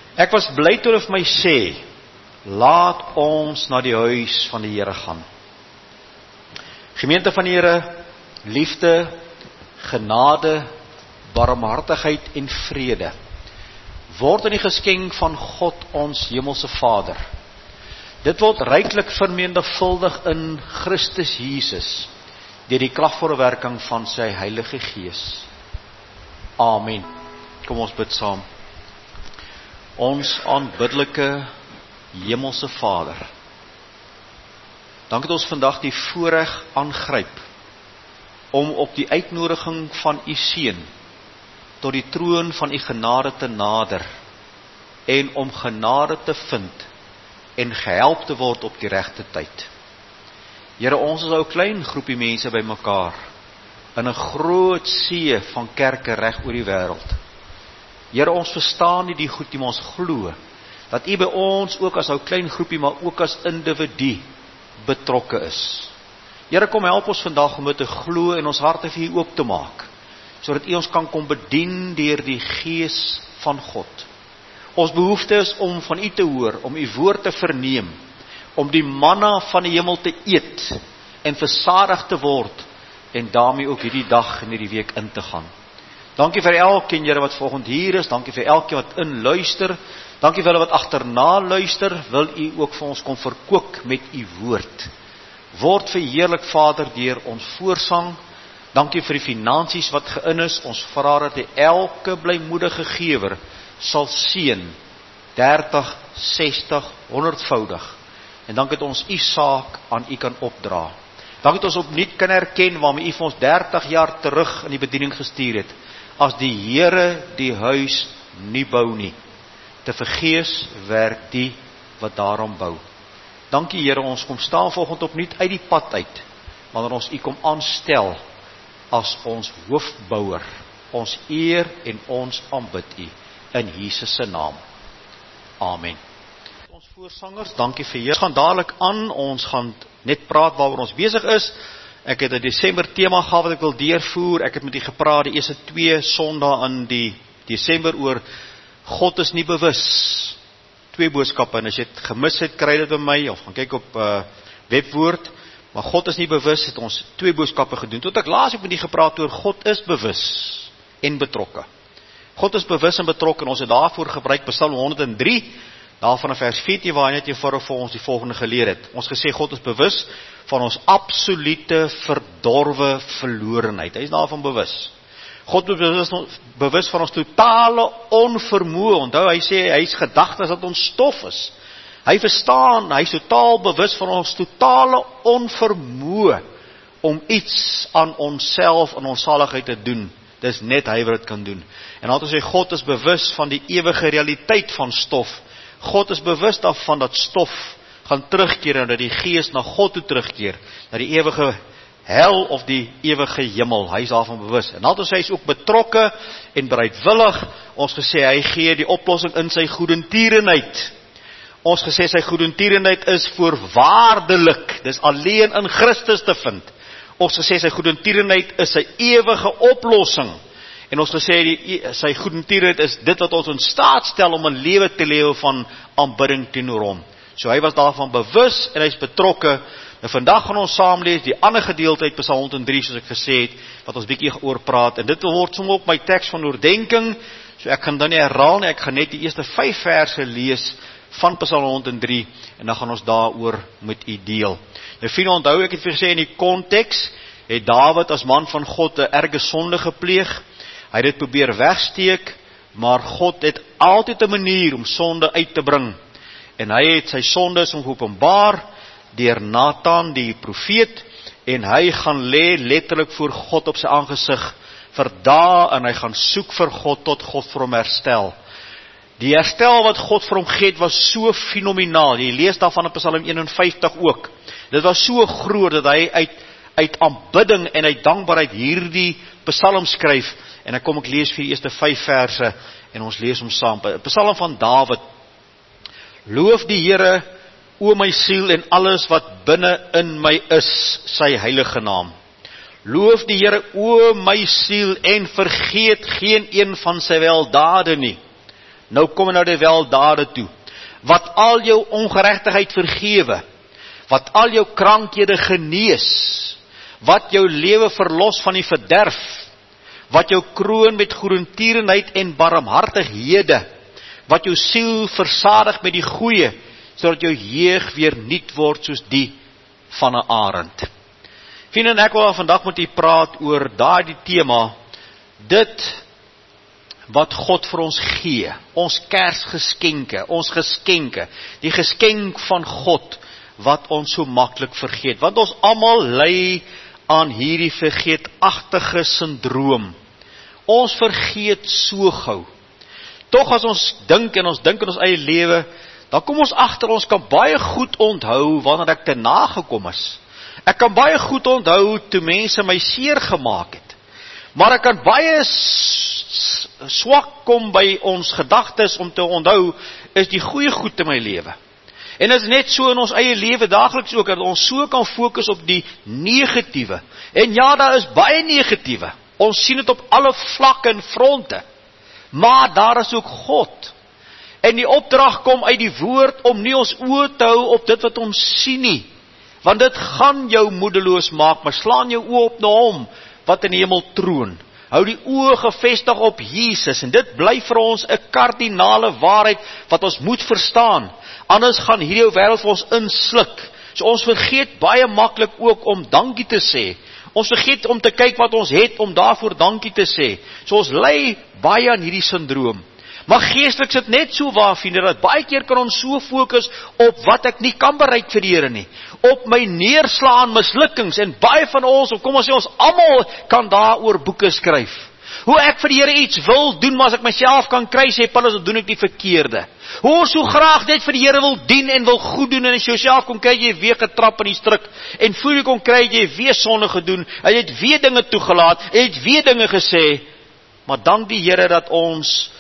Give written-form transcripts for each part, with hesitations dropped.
Ek was bly toe hulle vir my sê, laat ons na die huis van die Here gaan. Gemeente van die Here, liefde, genade, barmhartigheid en vrede word in die geskenk van God ons hemelse Vader. Dit word ryklik vermenigvuldig in Christus Jesus deur die kragvolle werking van sy Heilige Gees. Amen. Kom ons bid saam. Ons aanbiddelike hemelse Vader, dank dat ons vandag die voorreg aangryp om op die uitnodiging van u Seun tot die troon van u genade te nader en om genade te vind en gehelp te word op die regte tyd. Here, ons is ou klein groepie mense by mekaar in 'n groot see van kerke reg oor die wêreld. Here, ons verstaan nie die goed nie, maar ons glo dat u by ons ook as ou klein groepie, maar ook as individu betrokke is. Here, kom help ons vandag om dit te glo en ons harte vir u oop te maak, sodat u ons kan kom bedien deur die Gees van God. Ons behoefte is om van u te hoor, om u woord te verneem, om die manna van die hemel te eet en versadig te word en daarmee ook hierdie dag en hierdie week in te gaan. Dankie vir elkeen, Here, wat vanoggend hier is. Dankie vir elkeen wat inluister. Dankie vir hulle wat agterna luister. Wil u ook vir ons kom verkoop met u woord. Word verheerlik, Vader, deur ons voorsang. Dankie vir die finansies wat gein is. Ons vra dat hy elke blymoedige gewer sal seën 30, 60, 100voudig. En dankie dat ons u saak aan u kan opdra. Dankie dat ons opnuut kan herken waarmee u vir ons 30 jaar terug in die bediening gestuur het. As die Here die huis nie bou nie, te vergeefs werk die wat daarom bou. Dankie, Here, ons kom staan vanoggend opnuut uit die pad uit, wanneer ons u kom aanstel as ons hoofbouer. Ons eer en ons aanbid u in Jesus se naam. Amen. Ons voorsangers, dankie vir julle. Ons gaan dadelik aan, ons gaan net praat waaroor ons besig is. Ek het 'n Desember tema gehad wat ek wil deurvoer. Ek het met u gepraat die eerste 2 Sondae in die Desember oor God is nie bewus. 2 boodskappe, en as jy het gemis het, kry dit by my, of gaan kyk op webwoord, maar God is nie bewus, het ons 2 boodskappe gedoen, tot ek laas ook met die gepraat oor God is bewus en betrokke. God is bewus en betrokke, en ons het daarvoor gebruik Psalm 103, daarvan in vers 14, waar hy net eenvoudig vir ons die volgende geleer het. Ons gesê, God is bewus van ons absolute verdorwe verlorenheid. Hy is daarvan bewus. God is bewus van ons totale onvermoë. Onthou, hy sê, hy is gedagtes dat ons stof is. Hy verstaan, hy is totaal bewus van ons totale onvermoë om iets aan onsself en ons saligheid te doen. Dis net hy wat dit kan doen. En dan het ons sê, God is bewus van die ewige realiteit van stof. God is bewus daarvan dat stof gaan terugkeer en dat die gees na God toe terugkeer, na die ewige hel of die ewige hemel. Hy is daarvan bewus. En dan het ons sê, hy is ook betrokke en bereidwillig. Ons gesê, hy gee die oplossing in sy goedertierenheid. Ons gesê, sy goedertierenheid is voorwaardelik. Dis alleen in Christus te vind. Ons gesê, sy goedertierenheid is sy ewige oplossing. En ons gesê, sy goedertierenheid is dit wat ons in staat stel om 'n lewe te lewe van aanbidding teenoor hom. So hy was daarvan bewus en hy is betrokke. En vandag gaan ons saam lees die ander gedeelte uit Psalm 103, soos ek gesê het, wat ons bietjie oor praat. En dit word sommer op my teks van oordenking, so ek kan dan nie herhaal nie, ek gaan net die eerste 5 verse lees van Psalm 103, en dan gaan ons daaroor met u deel. Nou vriende, onthou, ek het vir gesê, in die konteks het Dawid as man van God 'n erge sonde gepleeg. Hy het dit probeer wegsteek, maar God het altyd 'n manier om sonde uit te bring. En hy het sy sondes openbaar deur Nathan die profeet, en hy gaan lê letterlik voor God op sy aangesig vir dae, en hy gaan soek vir God tot God vir hom herstel. Die herstel wat God vir hom gee het, was so fenomenaal. Jy lees daarvan in Psalm 51 ook. Dit was so groot dat hy uit aanbidding en uit dankbaarheid hierdie Psalm skryf. En dan kom ek lees vir die eerste 5 verse en ons lees hom saam. Psalm van Dawid. Loof die Here, o my siel, en alles wat binne in my is, sy heilige naam. Loof die Here, o my siel, en vergeet geen een van sy weldade nie. nou kom nou die weldade toe, wat al jou ongeregtigheid vergewe, wat al jou krankhede genees, wat jou lewe verlos van die verderf, wat jou kroon met goedertierenheid en barmhartighede, wat jou siel versadig met die goeie, sodat jou jeug weer nuut word soos die van 'n arend. Vriende, en ek wil vandag met u praat oor daardie tema, dit wat God vir ons gee, ons Kersgeskenke, ons geskenke, die geskenk van God, wat ons so maklik vergeet, want ons almal ly aan hierdie vergeetachtige syndroom. Ons vergeet so gou. Tog as ons dink in ons eie lewe, dan kom ons agter, ons kan baie goed onthou wanneer ek te nagekom is. Ek kan baie goed onthou toe mense my seer gemaak het. Maar ek kan baie swak kom by ons gedagtes om te onthou, is die goeie goed in my lewe. En dit is net so in ons eie lewe daagliks ook, dat ons so kan fokus op die negatiewe. En ja, daar is baie negatiewe. Ons sien dit op alle vlakke en fronte. Maar daar is ook God. En die opdrag kom uit die woord om nie ons oë te hou op dit wat ons sien nie. Want dit gaan jou moedeloos maak, maar slaan jou oë op na hom, wat in die hemel troon. Hou die oë gefestig op Jesus, en dit bly vir ons 'n kardinale waarheid, wat ons moet verstaan. Anders gaan hierdie wêreld vir ons insluk. So ons vergeet baie maklik ook om dankie te sê. Ons vergeet om te kyk wat ons het, om daarvoor dankie te sê. So ons ly baie aan hierdie syndroom. Maar geestelik sit net so waar, vriende, dat baie keer kan ons so fokus op wat ek nie kan bereik vir die Here nie. Op my neerslaan mislukkings, en baie van ons, of kom ons sê ons almal, kan daaroor boeke skryf. Hoe ek vir die Here iets wil doen, maar as ek myself kan kry, sê Paulus, dan doen ek die verkeerde. Hoe ons so graag net vir die Here wil dien en wil goed doen, en as jy jouself kon kry, jy weer getrap in die struik, en voel jy kon kry, jy weer sonde gedoen, en jy het weer dinge toegelaat, en jy het weer dinge gesê, maar dank die Here dat ons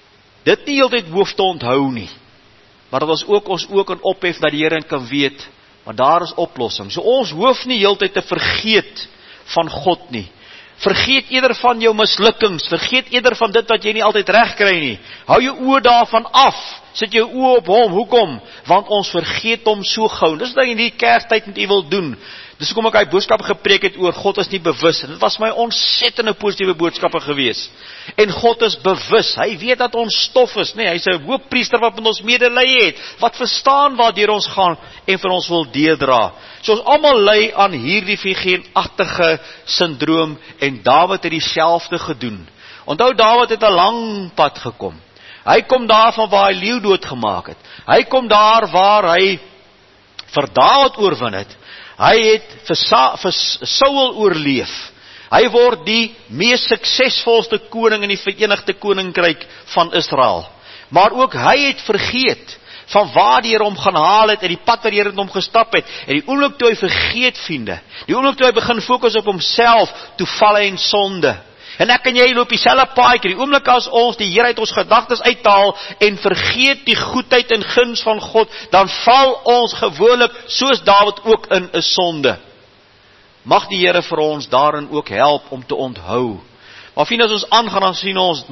dit nie heeltyd hoef te onthou nie, maar dat ons ook kan ophef, dat die Here kan weet, maar daar is oplossing. So ons hoef nie heeltyd te vergeet van God nie. Vergeet eerder van jou mislukkings, vergeet eerder van dit wat jy nie altyd reg kry nie. Hou jou oë daarvan af, sit jou oë op hom. Hoekom? Want ons vergeet hom so gou. Dis wat ek in die Kerstyd met u wil doen. Dis hoekom ek hy boodskap gepreek het oor God is nie bewus. En dit was my ontsettende positiewe boodskappe gewees. En God is bewus. Hy weet dat ons stof is, nee, hy's 'n hoëpriester wat met ons medelee het, wat verstaan waardeur ons gaan en vir ons wil deurdra. So ons almal ly aan hierdie vergeetachtige syndroom, en Dawid het dieselfde gedoen. Onthou, Dawid het 'n lang pad gekom. Hy kom daar van waar hy leeu doodgemaak het. Hy kom daar waar hy vir Dawid oorwin het. Hy het vir Saul oorleef. Hy word die mees suksesvolste koning in die Verenigde Koninkryk van Israel. Maar ook hy het vergeet van waar die Here hom gaan haal het, en die pad waar die Here hom gestap het, en die oomblik toe hy vergeet, vriende, die oomblik toe hy begin fokus op homself, toe val hy in sonde. En ek en jy loop dieselfde paadjie, die oomblik as ons die Here uit ons gedagtes uithaal, en vergeet die goedheid en guns van God, dan val ons gewoonlik, soos Dawid ook, in 'n sonde. Mag die Here vir ons daarin ook help om te onthou. Maar vriende, as ons aangaan, dan sien ons,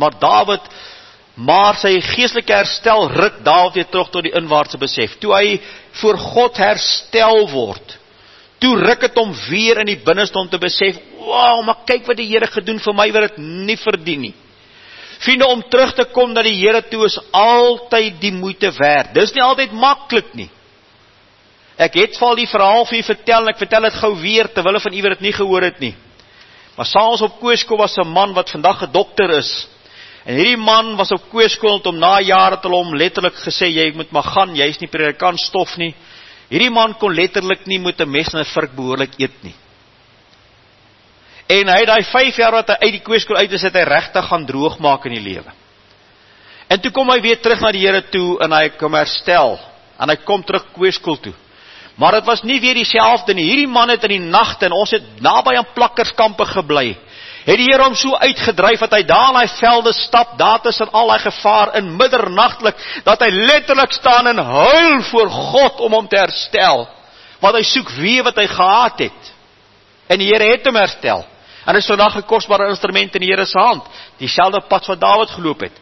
maar sy geestelike herstel ruk Dawid weer terug tot die inwaartse besef. Toe hy voor God herstel word, toe ruk het hom weer in die binneste om te besef, wow, maar kyk wat die Here gedoen vir my, wat dit nie verdien nie. Vriende, om terug te kom na die Here toe is altyd die moeite werd. Dis nie altyd maklik nie. Ek het val die verhaal vir u vertel, en ek vertel dit gou weer, terwille van u wat dit nie gehoor het nie. Maar saans op Koeskool was 'n man wat vandag 'n dokter is. En hierdie man was op Koeskool, om na jare te hom letterlik gesê, jy moet maar gaan, jy is nie predikant stof nie. Hierdie man kon letterlik nie met 'n mes en 'n vurk behoorlik eet nie. En hy het daai 5 jaar wat hy uit die Koeskool uit is, het hy regtig gaan droog maak in die lewe. En toe kom hy weer terug na die Here toe, en hy kom herstel, en hy kom terug Koeskool toe. Maar dit was nie weer dieselfde nie. Hierdie man het in die nagte, en ons het naby aan plakkerskampe gebly, het die Here hom so uitgedryf, dat hy daar in die velde stap, daar tussen al die gevaar, in middernagtelik, dat hy letterlik staan en huil voor God om hom te herstel. Want hy soek weer wat hy gehad het. En die Here het hom herstel. En hy is vandag 'n kosbare instrument in die Here se hand. Dieselfde pad wat Dawid geloop het.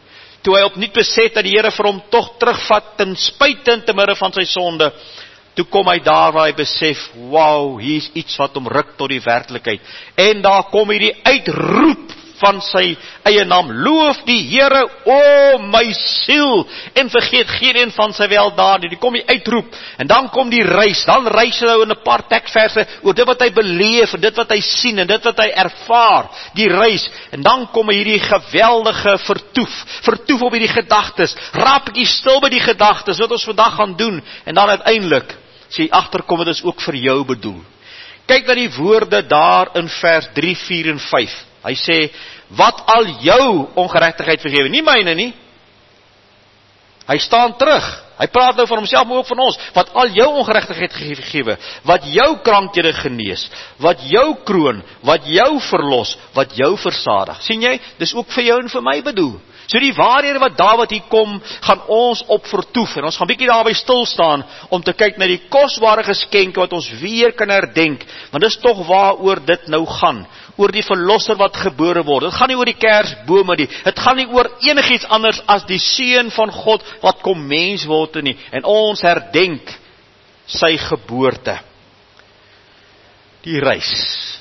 toe hy opnuut besef dat die Here vir hom tog terugvat ten spyte te midde van sy sonde, toe kom hy daar waar hy besef, wow, hier is iets wat hom ruk tot die werklikheid. En daar kom hy die uitroep van sy eie naam, loof die Here, o my siel, en vergeet geen een van sy weldade, die kom die uitroep, en dan kom die reis, dan reis hy nou in 'n paar tekstverse, oor dit wat hy beleef, en dit wat hy sien, en dit wat hy ervaar, die reis, en dan kom hierdie geweldige vertoef op hierdie gedagtes, raap ek stil by die gedagtes, wat ons vandag gaan doen, en dan uiteindelik, sê hy agterkom, dit is ook vir jou bedoel. Kyk na die woorde daar in vers 3, 4 en 5, hy sê, wat al jou ongeregtigheid vergewe, nie myne nie. Hy staan terug. Hy praat nou van homself, maar ook van ons. Wat al jou ongeregtigheid vergewe, wat jou krankhede genees, wat jou kroon, wat jou verlos, wat jou versadig. Sien jy, dis ook vir jou en vir my bedoel. So die waarhede wat Dawid hier kom, gaan ons op vertoef, en ons gaan bietjie daarby stil staan, om te kyk na die kosbare geskenke, wat ons weer kan herdenk, want dis tog waaroor dit nou gaan, oor die verlosser wat gebore word. Het gaan nie oor die kersbome nie, het gaan nie oor enigiets anders as die seun van God, wat kom mens word nie, en ons herdenk sy geboorte. Die reis.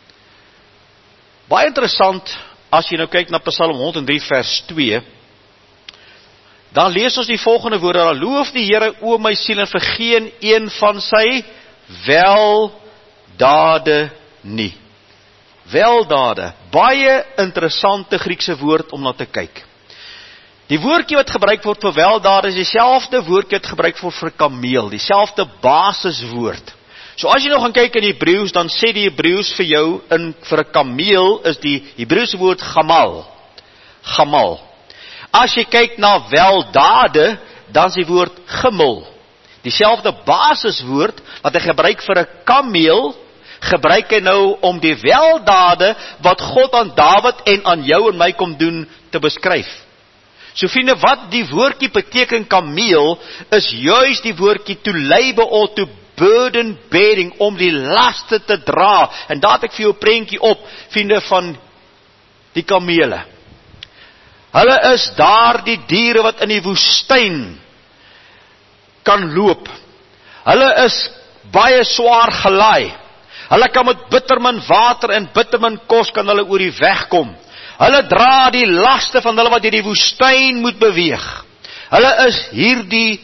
Baie interessant, as jy nou kyk na Psalm 103 vers 2, dan lees ons die volgende woorde, dan loof die Here, o my siel, en vergeen een van sy weldade nie. Weldade, baie interessante Griekse woord om na te kyk. Die woordjie wat gebruik word vir weldade is dieselfde woordjie wat gebruik word vir kameel, dieselfde basiswoord. So as jy nou gaan kyk in Hebreëus, dan sê die Hebreëus vir jou, vir 'n kameel is die Hebreëse woord gamal. Gamal. As jy kyk na weldade, dan is die woord gimel. Dieselfde basiswoord wat hy gebruik vir 'n kameel, gebruik hy nou om die weldade wat God aan Dawid en aan jou en my kom doen, te beskryf. So vriende, wat die woordjie beteken kameel, is juist die woordjie to labor or to burden bearing, om die laste te dra. En daar het ek vir jou 'n prentjie op, vriende, van die kamele. Hulle is daar die diere wat in die woestyn kan loop. Hulle is baie swaar gelaai. Hulle kan met bittermin water en bittermin kos kan hulle oor die weg kom. Hulle dra die laste van hulle wat deur die woestyn moet beweeg. Hulle is hierdie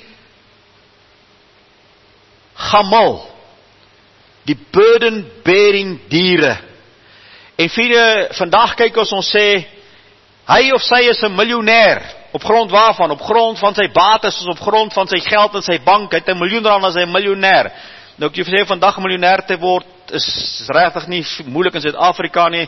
gamal, die burden bearing diere. En vriende, vandag kyk ons sê, hy of sy is 'n miljonair. Op grond waarvan? Op grond van sy bates, op grond van sy geld in sy bank. Hy het R1 miljoen as hy 'n miljonair. Nou ek sê vandag 'n miljonair te word is regtig nie moeilik in Suid-Afrika nie.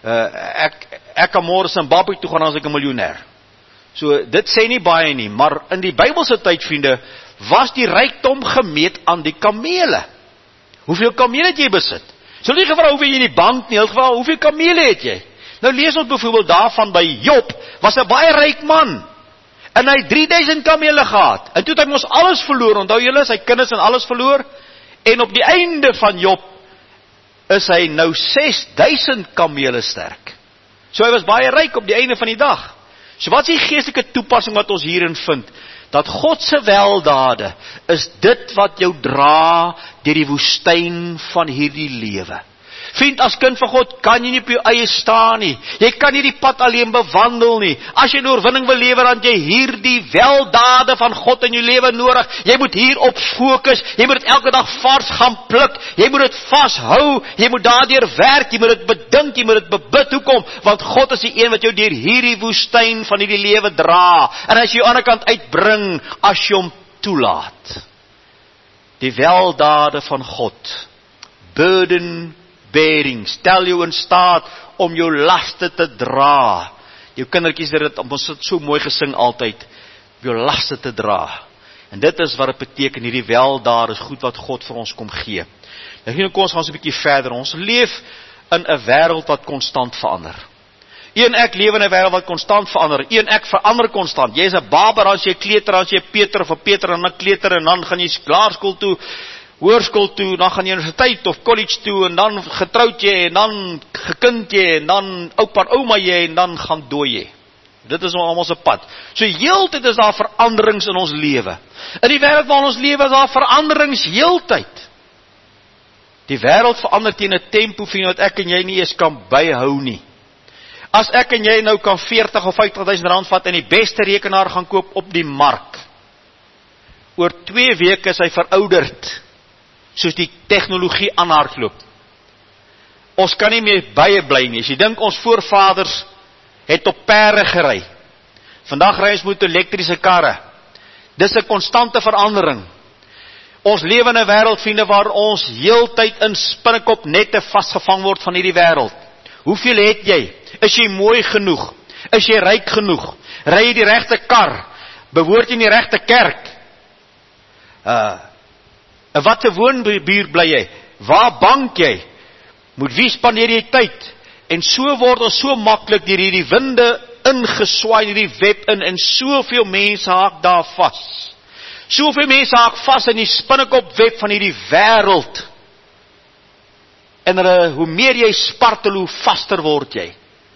Ek kan môre Zimbabwe toe gaan as ek 'n miljonair. So dit sê nie baie nie, maar in die Bybelse tyd, vriende, was die rykdom gemeet aan die kamele. Hoeveel kamele het jy besit? So nie gevra hoeveel jy in die bank nie, gevra hoeveel kamele het jy? Nou lees ons byvoorbeeld daarvan by Job, was 'n baie ryk man. En hy het 3000 kamele gehad. En toe het hy mos alles verloor. Onthou julle, sy kinders en alles verloor. En op die einde van Job is hy nou 6000 kamele sterk. So hy was baie ryk op die einde van die dag. So wat is die geestelike toepassing wat ons hierin vind? Dat God se weldade is dit wat jou dra deur die woestyn van hierdie lewe. Vriend, as kind van God kan jy nie op jou eie staan nie. Jy kan nie die pad alleen bewandel nie. As jy 'n oorwinning wil lewer, dan jy hierdie weldade van God in jou lewe nodig. Jy moet hierop fokus. Jy moet dit elke dag vars gaan pluk. Jy moet dit vashou. Jy moet daardeur werk. Jy moet dit bedink. Jy moet dit bebid. Hoekom? Want God is die een wat jou deur hierdie woestyn van hierdie lewe dra. En as jy aan die ander kant uitbring, as jy hom toelaat. Die weldade van God. Burden bearing, stel jou in staat om jou laste te dra. Jou kindertjies het dit, ons het so mooi gesing altyd, jou laste te dra. En dit is wat dit beteken, hierdie weldade is goed wat God vir ons kom gee. Nou kom ons gaan so 'n bietjie verder. Ons leef in 'n wêreld wat konstant verander. Ek leef in 'n wêreld wat konstant verander. Ek verander konstant. Jy is 'n baba, as jy kleuter, as jy Peter of 'n Peter en 'n kleuter en dan gaan jy laerskool toe, hoërskool toe, dan gaan jy universiteit of college toe, en dan getroud jy, en dan gekind jy, en dan oupa en ouma jy, en dan gaan dooi jy. Dit is almal se pad. So heeltyd is daar veranderings in ons lewe. In die wêreld waarin ons lewe is daar veranderings heeltyd. Die wêreld verander teen 'n tempo wat ek en jy nie eens kan byhou nie. As ek en jy nou kan 40 of 50.000 rand vat en die beste rekenaar gaan koop op die mark, oor 2 weke is hy verouderd, soos die tegnologie aanhardloop. Ons kan nie meer bly nie. As jy dink ons voorvaders het op perde gery. Vandag ry ons met elektriese karre. Dis 'n konstante verandering. Ons lewe in 'n wêreld, vriende, waar ons heeltyd in spinnekop nette vasgevang word van hierdie wêreld. Hoeveel het jy? Is jy mooi genoeg? Is jy ryk genoeg? Ry jy die regte kar? Behoort jy in die regte kerk? Wat 'n woonbuurt bly jy? Waar bank jy? Moet wie spandeer jy tyd? En so word ons so maklik deur hierdie winde ingeswaai, hierdie web in, en soveel mense haak daar vas. Soveel mense haak vas in die spinnekop web van hierdie wêreld. En hoe meer jy spartel, hoe vaster word jy.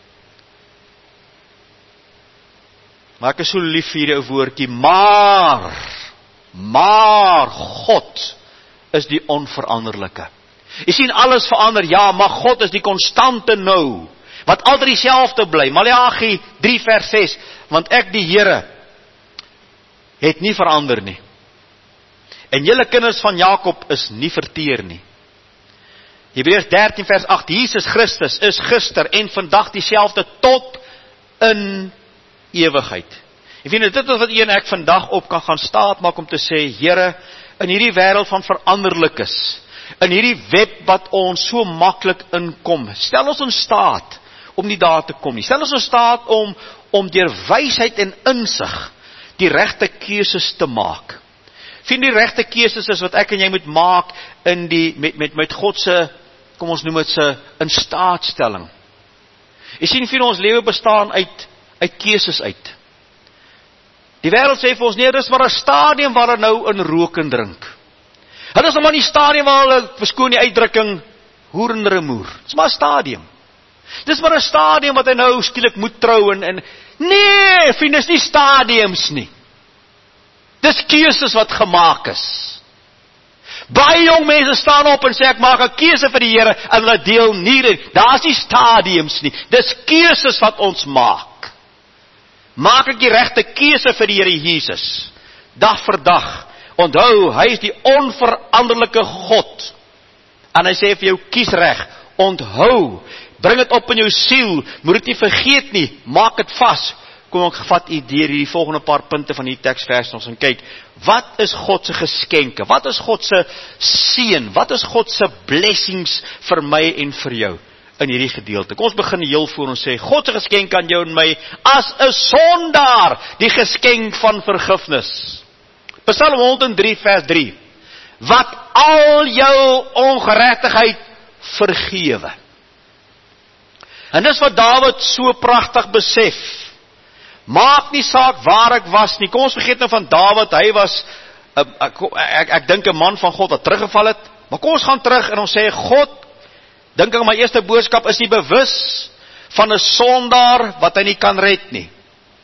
Maar ek is so lief vir hierdie ou woordjie, maar God is die onveranderlike. Jy sien, alles verander, ja, maar God is die konstante nou, wat altyd dieselfde bly. Maleagi 3 vers 6, want ek die Here het nie verander nie. En julle kinders van Jakob is nie verteer nie. Hebreërs 13 vers 8, Jesus Christus is gister en vandag dieselfde tot in ewigheid. Ek vind dit is wat een ek vandag op kan gaan staat maak om te sê, Here, in hierdie wêreld van veranderlikes, in hierdie web wat ons so maklik inkom, stel ons in staat om nie daar te kom nie. Stel ons in staat om deur wysheid en insig die regte keuses te maak. Vind die regte keuses is wat ek en jy moet maak in met God se, kom ons noem dit se instaatstelling. Jy sien, vir ons lewe bestaan uit keuses uit. Die wêreld sê vir ons, nee, dis maar 'n stadium waar hulle nou in rook en drink. Hulle is maar in die stadium waar hulle, verskoon die uitdrukking, hoer en remoer. Dis maar 'n stadium. Dis maar 'n stadium wat hy nou skielik moet trou en nee, vriende, dis nie stadiums nie. Dis keuses wat gemaak is. Baie jong mense staan op en sê, ek maak 'n keuse vir die Here, en hulle deel nie, daar's nie stadiums nie. Dis keuses wat ons maak. Maak ek die regte keuse vir die Here Jesus, dag vir dag. Onthou, hy is die onveranderlike God. En hy sê vir jou, kies reg. Onthou, bring dit op in jou siel, moet dit nie vergeet nie, maak dit vas. Kom ek vat u deur hierdie volgende paar punte van die teksvers ons en kyk, wat is God se geskenke? Wat is God se seën? Wat is God se blessings vir my en vir jou in hierdie gedeelte? Kom ons begin heel voor ons sê, God se geskenk aan jou en my as 'n sondaar, die geskenk van vergifnis. Psalm 103 vers 3. Wat al jou ongeregtigheid vergewe. En dis wat Dawid so pragtig besef. Maak nie saak waar ek was nie. Kom ons vergeet nou van Dawid, hy was ek dink 'n man van God wat teruggeval het. Maar kom ons gaan terug en ons sê, God, dink ek my eerste boodskap is nie bewus van 'n sondaar wat hy nie kan red nie.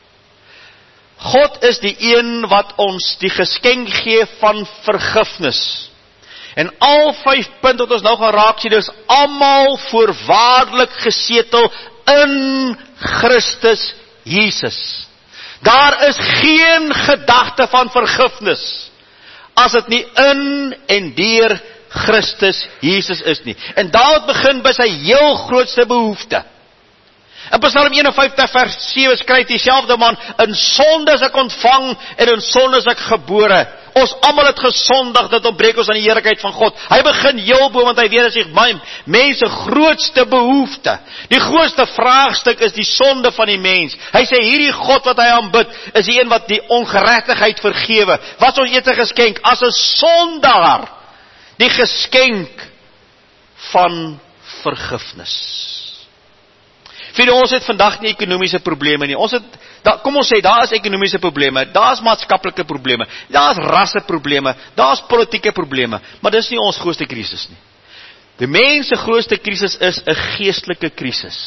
God is die een wat ons die geskenk gee van vergifnis. En al 5 punte wat ons nou gaan raak sien, is almal voorwaardelik gesetel in Christus Jesus. Daar is geen gedagte van vergifnis as dit nie in en deur Christus Jesus is nie. En Dawid begin by sy heel grootste behoefte. In Psalm 51 vers 7 skryf dieselfde man, in sonde is ek ontvang en in sonde is ek gebore. Ons almal het gesondig, dit ontbreek ons aan die heerlikheid van God. Hy begin heel bo, want hy weet as hy mense grootste behoefte, die grootste vraagstuk is die sonde van die mens. Hy sê hierdie God wat hy aanbid, is die een wat die ongeregtigheid vergewe. Wat is ons eerste geskenk? As 'n sondaar, die geskenk van vergifnis. Vir ons het vandag nie ekonomiese probleme nie. Kom ons sê, daar is ekonomiese probleme, daar is maatskaplike probleme, daar is rasse probleme, daar is politieke probleme, maar dis nie ons grootste krisis nie. Die mens se grootste krisis is 'n geestelike krisis.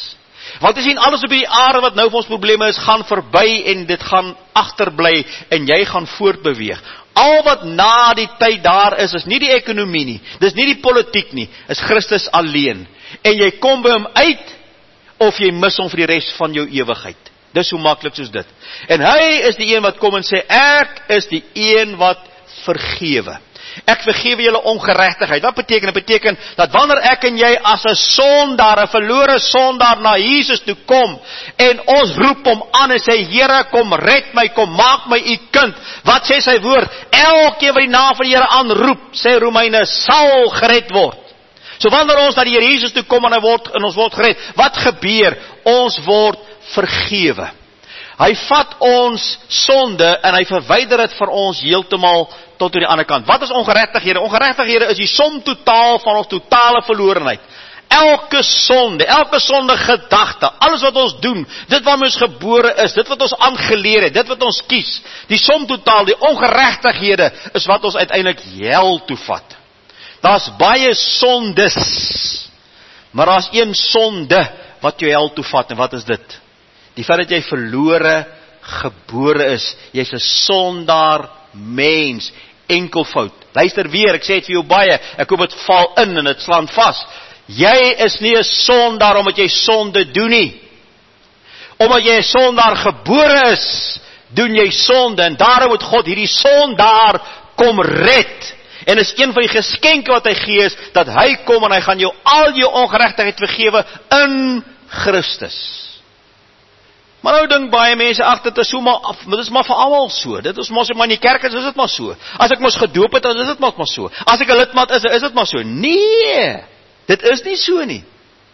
Want jy sien, alles op die aarde wat nou vir ons probleme is, gaan verby en dit gaan agterbly en jy gaan voortbeweeg. Al wat na die tyd daar is nie die ekonomie nie, dis nie die politiek nie, is Christus alleen. En jy kom by hom uit, of jy mis hom vir die res van jou ewigheid. Dis hoe maklik soos dit. En hy is die een wat kom en sê, ek is die een wat vergewe. Ek vergewe julle ongeregtigheid. Wat beteken? Dit beteken dat wanneer ek en jy as 'n sondaar, 'n verlore sondaar na Jesus toe kom en ons roep hom aan en sê, Here, kom red my, kom maak my u kind. Wat sê sy woord? Elkeen wat die naam van die Here aanroep, sê Romeine, sal gered word. So wanneer ons na die Here Jesus toe kom en ons word gered, wat gebeur? Ons word vergewe. Hy vat ons sonde en hy verwyder dit vir ons heeltemal tot aan die ander kant. Wat is ongeregtighede? Ongeregtighede is die som totaal van ons totale verlorenheid. Elke sonde gedagte, alles wat ons doen, dit wat ons gebore is, dit wat ons aangeleer het, dit wat ons kies, die som totaal, die ongeregtighede is wat ons uiteindelik hel toe vat. Daar's baie sondes, maar daar's een sonde wat jou hel toe vat, en wat is dit? Die feit dat jy verlore gebore is, jy's 'n sondaar mens, enkelvoud. Luister weer, ek sê dit vir jou baie, ek hoop dit val in en dit slaan vas. Jy is nie 'n sondaar omdat jy sonde doen nie. Omdat jy 'n sondaar gebore is, doen jy sonde, en daarom moet God hierdie sondaar kom red. En is een van die geskenke wat hy gee is, dat hy kom en hy gaan jou al jou ongeregtigheid vergewe in Christus. Maar nou dink baie mense, ag, dit is maar vir almal so. Dit is mos maar in die kerk is dit maar so. As ek mos gedoop het, dan is dit maar so. As ek 'n lidmaat is dit maar so. Nee, dit is nie so nie.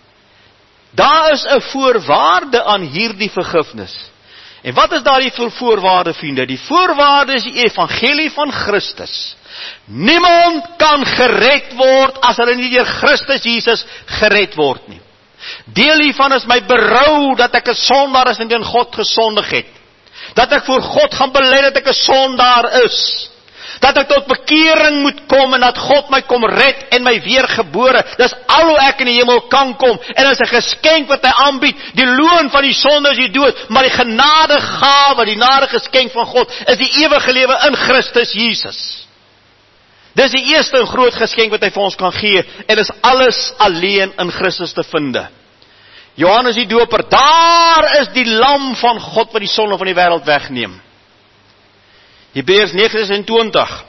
Daar is 'n voorwaarde aan hierdie vergifnis. En wat is daardie voorwaarde, vriende? Die voorwaarde is die evangelie van Christus. Niemand kan gered word as hulle nie deur Christus Jesus gered word nie. Deel hiervan is my berou dat ek 'n sondaar is en teen God gesondig het. Dat ek voor God gaan bely dat ek 'n sondaar is. Dat ek tot bekering moet kom en dat God my kom red en my weergebore. Dis al hoe ek in die hemel kan kom. En dit is 'n geskenk wat hy aanbied. Die loon van die sonde is die dood, maar die genadegawe, die genadeskenk van God is die ewige lewe in Christus Jesus. Dis die eerste en groot geskenk wat hy vir ons kan gee, en is alles alleen in Christus te vind. Johannes die Doper, daar is die lam van God wat die sonde van die wêreld wegneem. Hebreërs 9:26.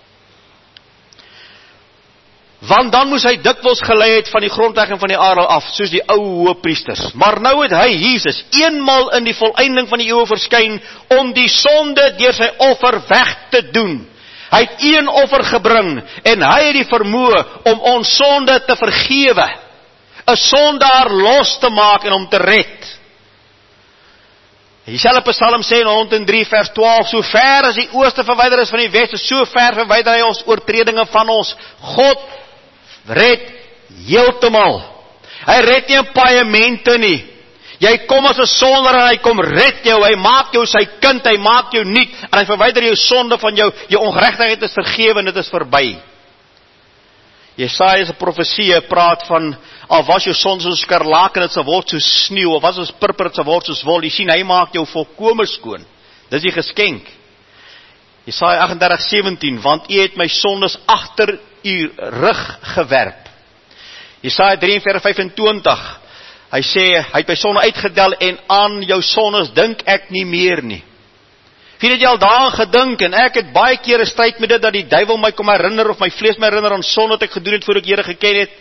Want dan moes hy dikwels gelei het van die grondlegging van die aarde af, soos die ou hoëpriesters. Maar nou het hy, Jesus, eenmal in die volëinding van die eeue verskyn, om die sonde deur sy offer weg te doen. Hy het een offer gebring, en hy het die vermoë om ons sonde te vergewe, 'n sondaar los te maak en hom te red. Dieselfde Psalm sê in 103 vers 12, so ver as die ooste verwyder is van die weste, so ver verwyder hy ons oortredinge van ons. God red heeltemal. Hy red nie in paemente nie. Jy kom as 'n sondaar en hy kom red jou, hy maak jou sy kind, hy maak jou nuut, en hy verwyder jou sonde van jou ongeregtigheid is vergewe en dit is verby. Jesaja se profesie praat van, al was jou sonde soos skarlaken, dit sal word soos sneeu, of was soos purper, dit sal word soos wol. Jy sien, hy maak jou volkome skoon. Dis die geskenk. Jesaja 38:17, want u het my sondes agter u rug gewerp. Jesaja 43:25, hy sê, hy het my sonde uitgedel, en aan jou sondes dink ek nie meer nie. Het jy al daaraan gedink, en ek het baie keer 'n stryd met dit, dat die duiwel my kom herinner, of my vlees my herinner aan sonde wat ek gedoen het, voor ek Here geken het.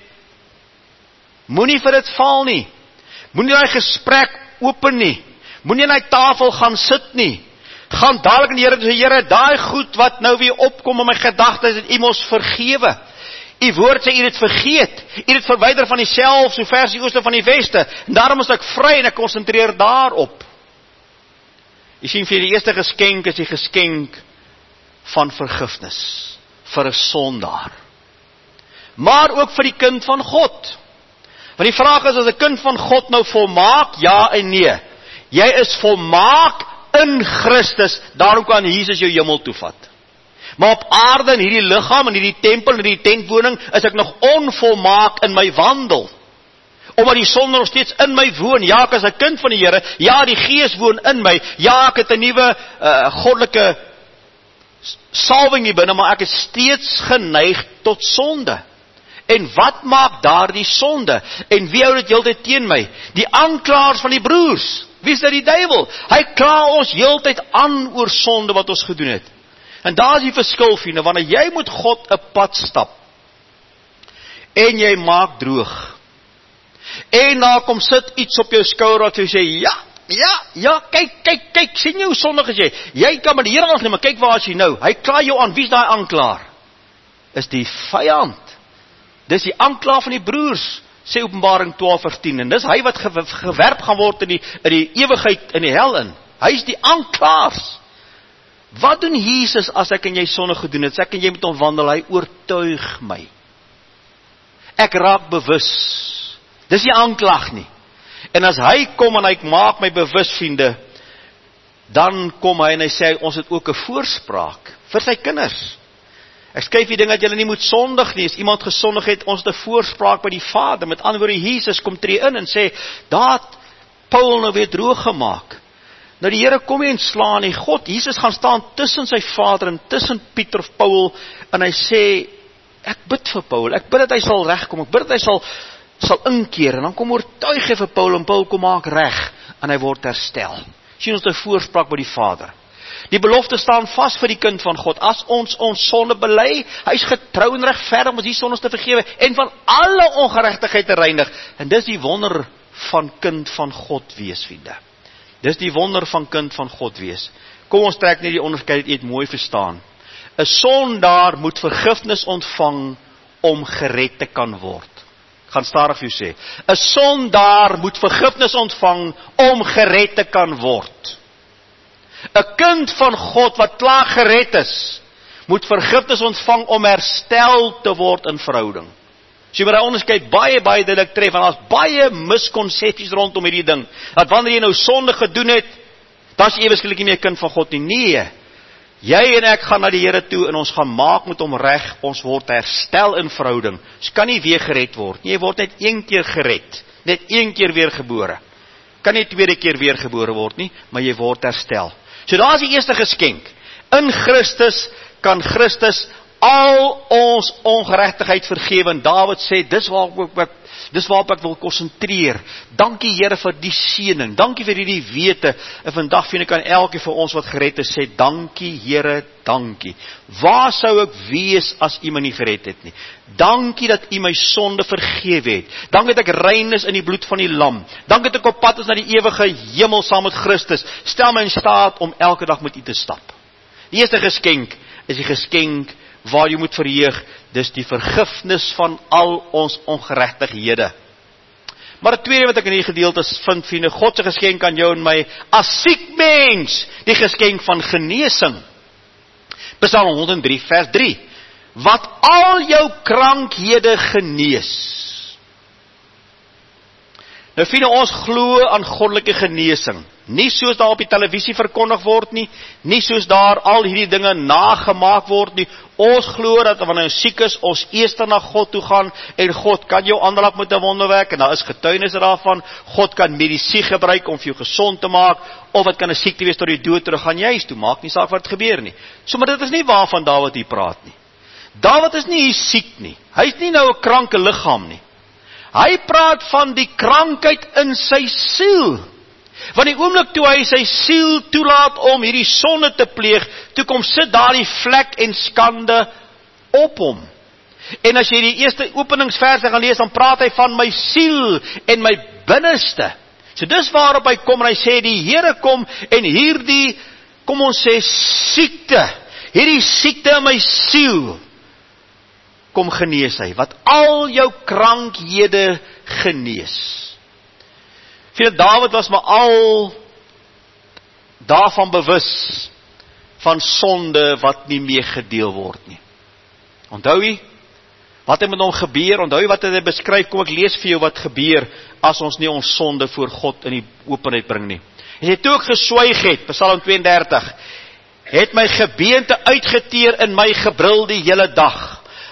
Moenie vir dit val nie. Moenie daai gesprek open nie. Moenie aan die tafel gaan sit nie. Gaan dadelik aan die Here sê, Here, daai goed wat nou weer opkom in my gedagtes, het u mos vergewe. U woord sê, u het vergeet. U het verwyder van uself, so ver as die ooste van die weste. En daarom is ek vry en ek konsentreer daarop. Jy sien, vir die eerste geskenk is die geskenk van vergifnis vir 'n sondaar. Maar ook vir die kind van God. Want die vraag is, as 'n kind van God nou volmaak, ja en nee. Jy is volmaak in Christus, daarom kan Jesus jou hemel toevat. Maar op aarde, in hierdie liggaam, in hierdie tempel, in hierdie tentwoning, is ek nog onvolmaak in my wandel. Omdat die sonde nog steeds in my woon. Ja, ek is 'n kind van die Here. Ja, die Gees woon in my. Ja, ek het 'n nuwe goddelike salwing hier binne, maar ek is steeds geneig tot sonde. En wat maak daardie sonde? En wie hou dit heeltyd teen my? Die aanklaers van die broers. Wie is dit? Die duiwel. Hy kla ons heeltyd aan oor sonde wat ons gedoen het. En daar is die verskil, vriende, wanneer jy met God 'n pad stap, en jy maak droog, en daar kom sit iets op jou skouer wat jy sê, ja, kyk, sien jy hoe sondig is jy? Jy kan met die Here aanneem, maar kyk waar is jy nou? Hy kla jou aan, wie is daai aanklaer? Is die vyand. Dis die aanklaer van die broers, sê Openbaring 12:10, en dis hy wat gewerp gaan word in die ewigheid in die hel in. Hy is die aanklaers. Wat doen Jesus as ek en jy sonde gedoen het? Ek en jy met hom wandel, hy oortuig my. Ek raak bewus. Dis nie aanklag nie. En as hy kom en hy maak my bewus, vriende, dan kom hy en hy sê, ons het ook 'n voorspraak vir sy kinders. Ek skryf die ding dat julle nie moet sondig nie. As iemand gesondig het, ons het 'n voorspraak by die Vader. Met ander woorde, Jesus kom tree in en sê, daar het Paul nou weer droog gemaak. Nou die Here kom nie en slaan nie. God, Jesus gaan staan tussen sy Vader en tussen Pieter of Paul, en hy sê, ek bid vir Paul, ek bid dat hy sal regkom, ek bid dat hy sal inkeer, en dan kom oortuig hy vir Paul, en Paul kom maak reg, en hy word herstel. Sien ons 'n voorspraak by die Vader. Die belofte staan vas vir die kind van God. As ons sonde bely, hy is getrou en regverdig om ons die sondes te vergewe, en van alle ongeregtigheid te reinig. En dis die wonder van kind van God wees, vriende. Dis die wonder van kind van God wees. Kom ons trek net die onderskeid uit mooi verstaan. 'n Sondaar moet vergifnis ontvang om gered te kan word. Ek gaan stadig vir jou sê. 'n Sondaar moet vergifnis ontvang om gered te kan word. 'n Kind van God wat klaar gered is, moet vergifnis ontvang om herstel te word in verhouding. So jy moet daai onderskeid baie duidelik tref, want daar's baie miskonsepsies rondom hierdie ding. Dat wanneer jy nou sonde gedoen het, dan is jy ewesklik nie meer kind van God nie. Nee. Jy en ek gaan na die Here toe en ons gaan maak met hom reg, ons word herstel in verhouding. Ons kan nie weer gered word nie. Jy word net een keer gered, net een keer weergebore. Kan nie tweede keer weergebore word nie, maar jy word herstel. So daar is die eerste geskenk. In Christus kan Christus al ons ongeregtigheid vergewe. En Dawid sê, dis waarop ek wil konsentreer. Dankie Here vir die seëning. Dankie vir hierdie wete. En vandag vind ek aan elkeen van ons wat gered is, sê, dankie Here, dankie. Waar sou ek wees as U my nie gered het nie? Dankie dat U my sonde vergewe het. Dankie dat ek rein is in die bloed van die lam. Dankie dat ek op pad is na die ewige hemel saam met Christus. Stel my in staat om elke dag met U te stap. Die eerste geskenk is die geskenk waar jy moet verheug, dis die vergifnis van al ons ongeregtighede. Maar die tweede wat ek in hierdie gedeelte vind, vriende, God se geskenk aan jou en my, as siek mens, die geskenk van genesing. Psalm 103 vers 3, wat al jou krankhede genees. Nou vriende, ons glo aan goddelike genesing. Nie soos daar op die televisie verkondig word nie, nie soos daar al hierdie dinge nagemaak word nie. Ons glo dat wanneer ons siek is, ons eers na God toe gaan, en God kan jou aanraak met 'n wonderwerk, en daar is getuienisse daarvan. God kan medisy gebruik om vir jou gesond te maak, of dit kan 'n siekte wees tot die dood terug gaan juis toe, maak nie saak wat gebeur nie. So, maar dit is nie waarvan Dawid hier praat nie. Dawid is nie hier siek nie. Hy is nie nou 'n kranke liggaam nie. Hy praat van die krankheid in sy siel. Want die oomblik toe hy sy siel toelaat om hierdie sonde te pleeg, toe kom sit daar die vlek en skande op hom. En as jy die eerste openingsverse gaan lees, dan praat hy van my siel en my binneste. So dis waarop hy kom en hy sê, die Here kom en hierdie, kom ons sê, siekte, hierdie siekte in my siel, kom genees hy, wat al jou krankhede genees. Vriende, Dawid was maar al daarvan bewus van sonde wat nie meer gedeel word nie. Onthou jy wat het met hom gebeur? Onthou jy wat hy beskryf? Kom ek lees vir jou wat gebeur as ons nie ons sonde voor God in die openheid bring nie. En hy toe ek geswyg het, Psalm 32, het my gebeente uitgeteer in my gebrul die hele dag.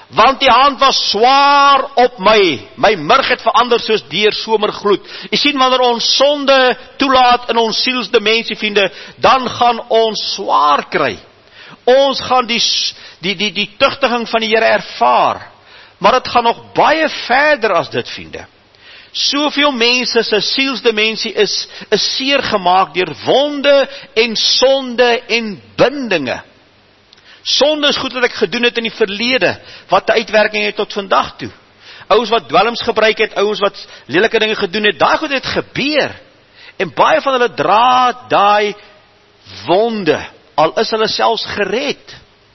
want die hand was swaar op my. My murg het verander soos deur somergloed. Jy sien, wanneer ons sonde toelaat in ons sielsdimensie, vriende, dan gaan ons swaar kry. Ons gaan die tugtiging van die Here ervaar. Maar dit gaan nog baie verder as dit, vriende. Soveel mense se sielsdimensie is seer gemaak deur wonde en sonde en bindinge. Sonde is goed wat ek gedoen het in die verlede, wat 'n uitwerking het tot vandag toe. Ouens wat dwelms gebruik het, ouens wat lelike dinge gedoen het, daai goed het gebeur. En baie van hulle dra daai wonde, al is hulle selfs gered.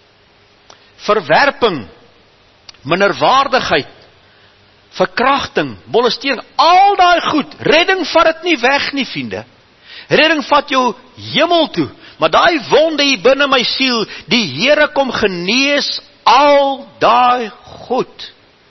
Verwerping, minderwaardigheid, verkrachting, molestering, al daai goed, redding vat dit nie weg nie, vriende. Redding vat jou hemel toe, maar daai wonde hier binne my siel, die Here kom genees al daai goed.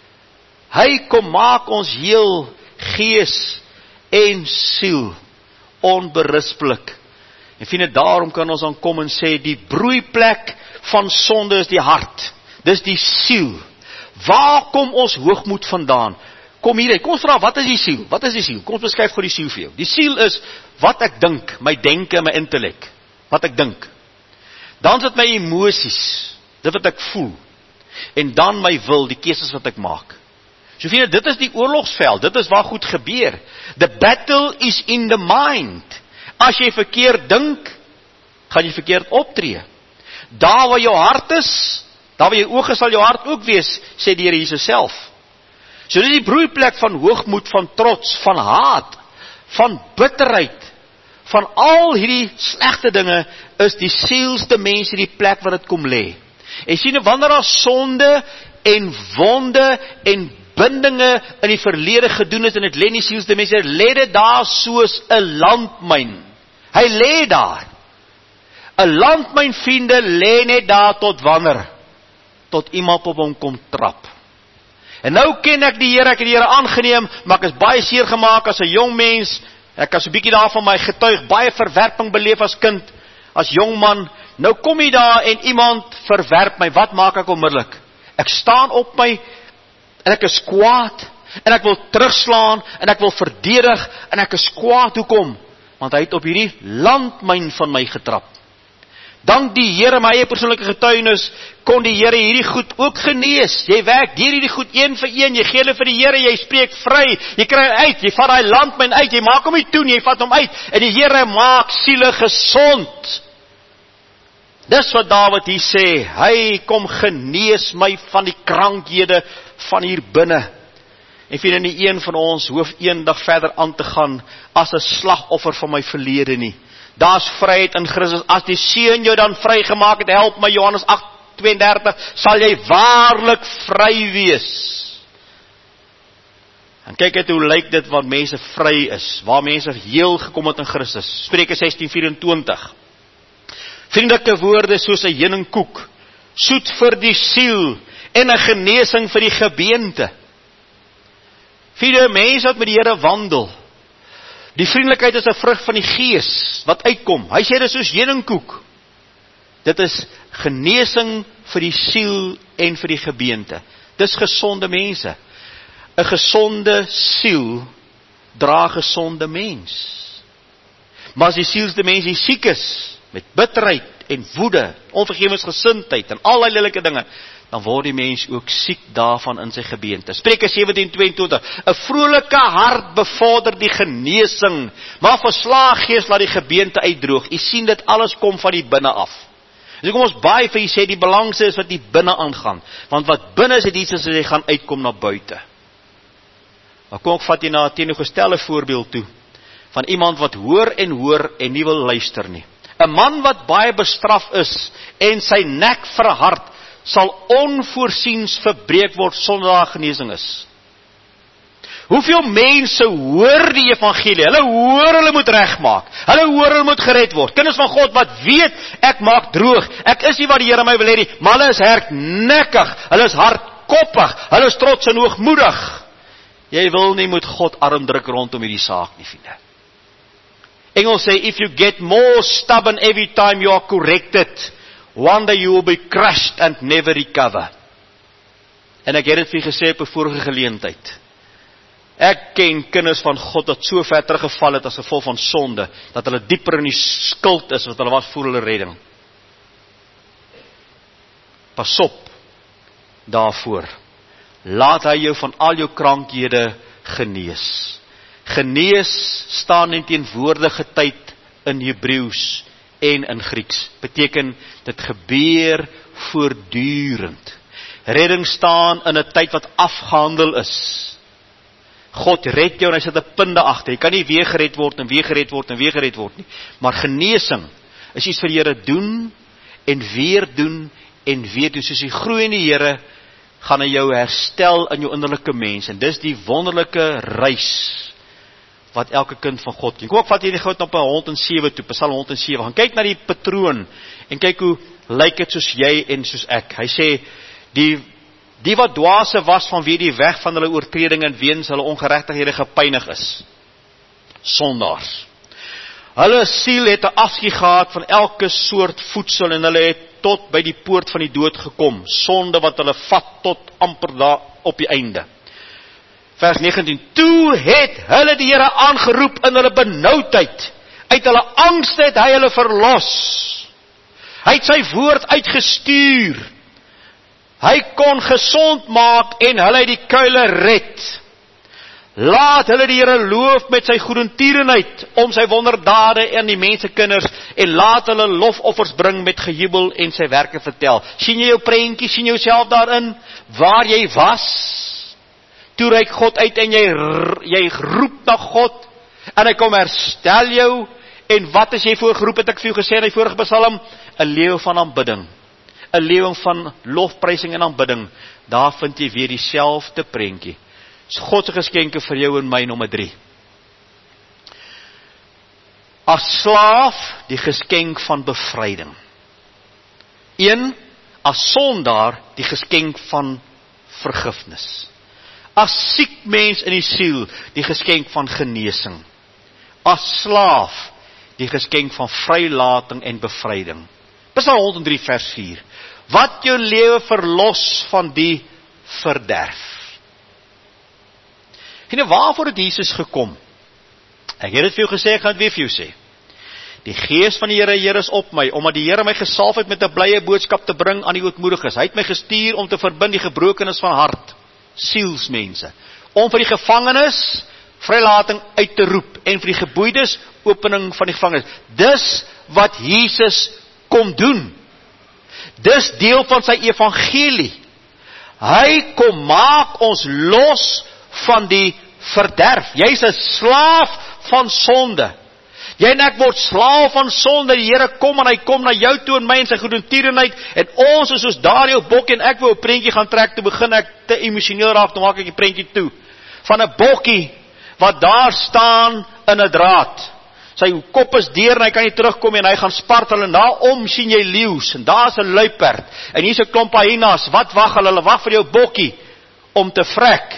Hy kom maak ons heel gees en siel onberispelik. En vriende, daarom kan ons dan kom en sê, die broeiplek van sonde is die hart, dis die siel. Waar kom ons hoogmoed vandaan? Kom hier, kom ons vra, wat is die siel? Wat is die siel? Kom ons beskryf gou die siel vir jou. Die siel is wat ek dink, my denke, my intellek. Wat ek dink. Dan is dit my emosies, dit wat ek voel. En dan my wil, die keuses wat ek maak. So vriende, dit is die oorlogsveld, dit is waar goed gebeur. The battle is in the mind. As jy verkeerd dink, gaan jy verkeerd optree. Daar waar jou hart is, daar waar jou oog is, sal jou hart ook wees, sê die Here Jesus self. So dit is die broeiplek van hoogmoed, van trots, van haat, van bitterheid, van al hierdie slegte dinge, is die sielsdimensie die plek waar dit kom lê. En sien, wanneer daar sonde en wonde en bindinge in die verlede gedoen is, en dit lê in die sielsdimensie, lê dit daar soos 'n landmyn. Hy lê daar. 'n Landmyn, vriende, lê net daar tot wanneer? Tot iemand op hom kom trap. En nou ken ek die Here, ek het die Here aangeneem, maar ek is baie seer gemaak as 'n jong mens. Ek kan so 'n bietjie daarvan my getuig, baie verwerping beleef as kind, as jong man. Nou kom hy daar en iemand verwerp my. Wat maak ek onmiddellik? Ek staan op my en ek is kwaad en ek wil terugslaan en ek wil verdedig en ek is kwaad. Hoekom? Want hy het op hierdie landmyn van my getrap. Dank die Here, my eie persoonlike getuienis, kon die Here hierdie goed ook genees. Jy werk deur hierdie goed een vir een, jy gee hulle vir die Here, jy spreek vry, jy kry uit, jy vat daai landmyn uit, jy maak hom nie toe nie, jy vat hom uit, en die Here maak siele gesond. Dis wat Dawid hier sê, hy kom genees my van die krankhede van hier binne. En vind nie een van ons hoef eendag verder aan te gaan as 'n slagoffer van my verlede nie. Daar's vryheid in Christus. As die Seun jou dan vrygemaak het, help my, Johannes 8:32, sal jy waarlik vry wees. En kyk uit hoe lyk dit waar mense vry is, waar mense heel gekom het in Christus. Spreuke 16:24. Vriendelike woorde soos 'n heuningkoek, soet vir die siel en 'n genesing vir die gebeente. Vriende, mense wat met die Here wandel, die vriendelikheid is 'n vrug van die Gees wat uitkom. Hy sê dit is soos heuningkoek. Dit is genesing vir die siel en vir die gebeente. Dis gesonde mense. 'n Gesonde siel dra gesonde mens. Maar as die sielsdimensie siek is, met bitterheid en woede, onvergewensgesindheid en allerlei lelike dinge, dan word die mens ook siek daarvan in sy gebeente. Spreuke 17:22, 'n vrolike hart bevorder die genesing, maar verslae gees laat die gebeente uitdroog. U sien, dit alles kom van die binne af. Dus kom ons baie vir u sê, die belangrikste is wat die binne aangaan, want wat binne is, het iets as hy gaan uitkom na buite. Maar kom ek vat jy na 'n teenoorgestelde voorbeeld toe, van iemand wat hoor en nie wil luister nie. 'n Man wat baie bestraf is en sy nek verhard, sal onvoorsiens verbreek word sonder daar genesing is. Hoeveel mense hoor die evangelie, hulle hoor hulle moet regmaak, hulle hoor hulle moet gered word, kinders van God wat weet, ek maak droog, ek is nie wat die Here my wil hê nie, maar hulle is hardnekkig, hulle is hardkoppig, hulle is trots en hoogmoedig. Jy wil nie met God arm druk rondom hierdie saak nie, vriende. Engels sê, if you get more stubborn every time you are corrected, one day you will be crushed and never recover. En ek het dit vir julle gesê op 'n vorige geleentheid. Ek ken kinders van God wat so ver teruggeval het as gevolg van sonde, dat hulle dieper in die skuld is wat hulle was voor hulle redding. Pas op daarvoor. Laat hy jou van al jou krankhede genees. Genees staan in teenwoordige tyd in Hebreëus en in Grieks. Beteken, dit gebeur voortdurend. Redding staan in 'n tyd wat afgehandel is. God red jou en hy sit 'n punt agter. Jy kan nie weer gered word en weer gered word en weer gered word nie. Maar genesing is iets vir die Here doen en weer doen en weer doen. Soos jy groei in die Here, gaan hy jou herstel in jou innerlike mens. En dis die wonderlike reis wat elke kind van God ken. Kom ek vat hierdie goed op 107 toe, Psalm 107. Gaan kyk na die patroon en kyk hoe lyk dit soos jy en soos ek. Hy sê, die wat dwaase was vanweë die weg van hulle oortreding en weens hulle ongeregtighede gepynig is. Sondaars. Hulle siel het 'n afskeid gehad van elke soort voedsel en hulle het tot by die poort van die dood gekom. Sonde wat hulle vat tot amper daar op die einde. Vers 19. Toe het hulle die Here aangeroep in hulle benoudheid. Uit hulle angs het hy hulle verlos. Hy het sy woord uitgestuur. Hy kon gesond maak en hulle uit die kuile red. Laat hulle die Here loof met sy goedertierenheid om sy wonderdade en die mensekinders en laat hulle lofoffers bring met gejubel en sy werke vertel. Sien jy jou prentjie, sien jy jouself daarin waar jy was? Toe reik God uit en jy roep na God en hy kom herstel jou. En wat is jy voorgeroep, het ek vir jou gesê in die vorige Psalm? 'n leeu van aanbidding. 'n leeu van lofprysing en aanbidding. Daar vind jy weer dieselfde prentjie. God se geskenke vir jou en my, nommer 3. As slaaf, die geskenk van bevryding. 1. As sondaar, die geskenk van vergifnis. As siek mens in die siel, die geskenk van genesing. As slaaf, die geskenk van vrylating en bevryding. Psalm 103 vers 4. Wat jou lewe verlos van die verderf. En waarvoor het Jesus gekom? Ek het dit vir jou gesê, ek gaan dit weer vir jou sê. Die gees van die Here is op my, omdat die Here my gesalf het met 'n blye boodskap te bring aan die ootmoediges. Hy het my gestuur om te verbind die gebrokenes van hart, sielsmense, om vir die gevangenes vrylating uit te roep en vir die geboeides opening van die gevangenes. Dis wat Jesus kom doen. Dis deel van sy evangelie. Hy kom maak ons los van die verderf. Jy's 'n slaaf van sonde. Jy en ek word slaaf van sonde. Die Here kom en hy kom na jou toe en my in sy goedertierenheid. En ons is soos daardie bokkie en ek wou 'n prentjie gaan trek, toe begin ek te emosioneel raak, toe maak ek die prentjie toe. Van 'n bokkie wat daar staan in 'n draad. Sy kop is deur en hy kan nie terugkom en hy gaan spartel en daarom sien jy leeu's en daar's 'n luiperd en hier's 'n klomp hyenas. Wat wag hulle? Hulle wag vir jou bokkie om te vrek.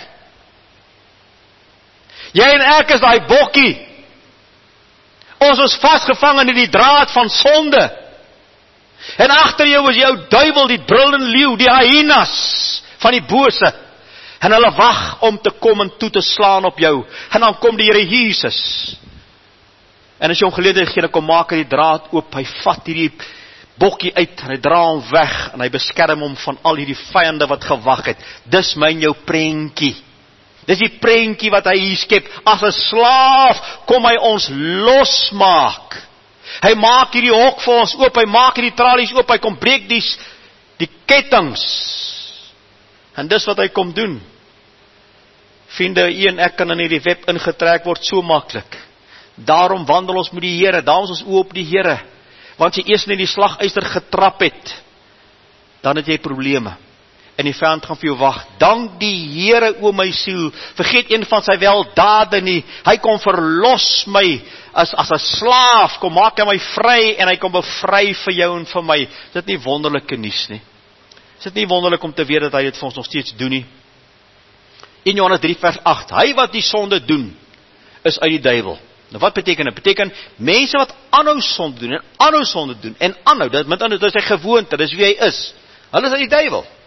Jy en ek is daai bokkie. Ons is vasgevang in die draad van sonde. En agter jou is jou duiwel, die brullende leeu, die hyenas van die bose. En hulle wag om te kom en toe te slaan op jou. En dan kom die Here Jesus. En as jy hom geleentheid gee, dan kom maak hy die draad oop. Hy vat hierdie bokkie uit en hy dra hom weg en hy beskerm hom van al hierdie vyande wat gewag het. Dis my en jou prentjie. Dis die prentjie wat hy hier skep. As 'n slaaf kom hy ons losmaak. Hy maak hierdie hok vir ons oop, hy maak hierdie tralies oop, hy kom breek die kettings. En dis wat hy kom doen. Vriende, u en ek kan in hierdie web ingetrek word so maklik. Daarom wandel ons met die Here, daarom is ons oë op die Here. Want as jy eers in die slagyster getrap het, dan het jy probleme. En die vyand gaan vir jou wag. Dank die Here, o my siel, vergeet een van sy weldade nie. Hy kom verlos my as 'n slaaf, kom maak hy my vry en hy kom bevry vir jou en vir my. Is dit nie wonderlike nuus nie? Is dit nie wonderlik om te weet dat hy dit vir ons nog steeds doen nie? 1 Johannes 3 vers 8. Hy wat die sonde doen, is uit die duiwel. Nou wat beteken dit? Beteken mense wat aanhou sonde doen en aanhou sonde doen en aanhou, dit is sy gewoonte, dis wie hy is. Hulle is uit die duiwel.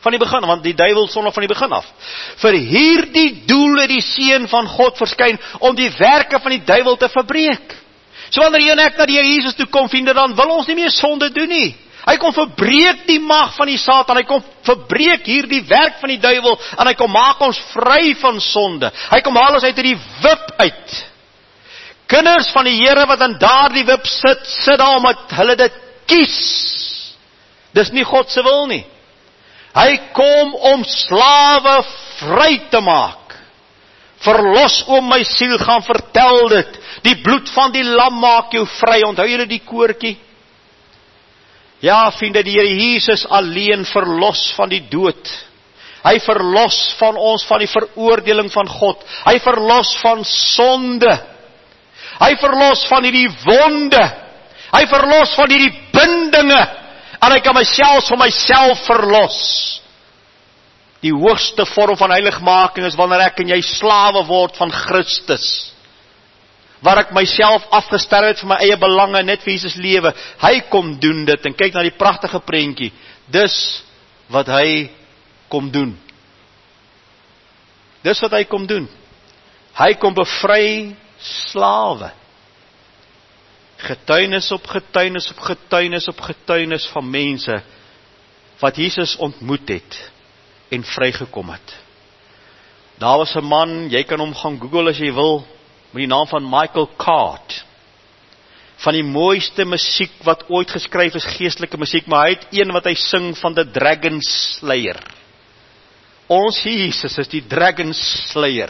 Van die begin, want die duiwel sondig van die begin af. Vir hierdie doel het die Seun van God verskyn, om die werke van die duiwel te verbreek. So wanneer jy en ek na die Here Jesus toe kom, vriende, dan wil ons nie meer sonde doen nie. Hy kom verbreek die mag van die Satan, hy kom verbreek hierdie werk van die duiwel, en hy kom maak ons vry van sonde. Hy kom haal ons uit die wip uit. Kinders van die Here wat in daardie wip sit daar omdat hulle dit kies. Dis nie God se wil nie. Hy kom om slawe vry te maak. Verlos om my siel, gaan vertel dit. Die bloed van die lam maak jou vry. Onthou julle die koortjie? Ja, vriende, die Here Jesus alleen verlos van die dood. Hy verlos van ons van die veroordeling van God. Hy verlos van sonde. Hy verlos van hierdie wonde. Hy verlos van hierdie bindinge. En hy kan myself van myself verlos. Die hoogste vorm van heiligmaking is wanneer ek en jy slawe word van Christus. Waar ek myself afgesterf het vir my eie belange, net vir Jesus lewe. Hy kom doen dit, en kyk na die pragtige prentjie. Dis wat hy kom doen. Dis wat hy kom doen. Hy kom bevry slawe. Getuienis op getuienis op getuienis op getuienis van mense wat Jesus ontmoet het en vrygekom het. Daar was 'n man, jy kan hom gaan Google as jy wil, met die naam van Michael Card. Van die mooiste musiek wat ooit geskryf is, geestelike musiek, maar hy het een wat hy sing van the Dragon Slayer. Ons Jesus is die Dragon Slayer.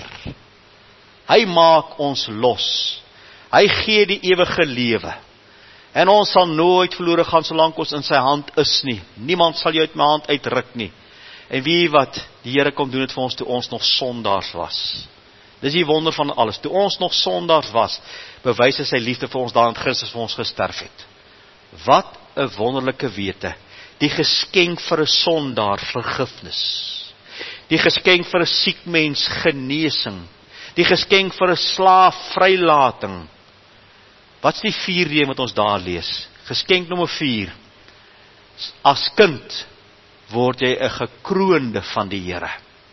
Hy maak ons los. Hy gee die ewige lewe. En ons sal nooit verlore gaan solank ons in sy hand is nie. Niemand sal jou uit my hand uitruk nie. En wie wat die Here kom doen het vir ons toe ons nog sondaars was. Dis die wonder van alles. Toe ons nog sondaars was, bewys hy sy liefde vir ons daarin Christus vir ons gesterf het. Wat 'n wonderlike wete. Die geskenk vir 'n sondaar vergifnis. Die geskenk vir 'n siek mens genesing. Die geskenk vir 'n slaaf vrylating. Wat is die 4 reën wat ons daar lees? Geskenk nommer 4. As kind word jy 'n gekroonde van die Here.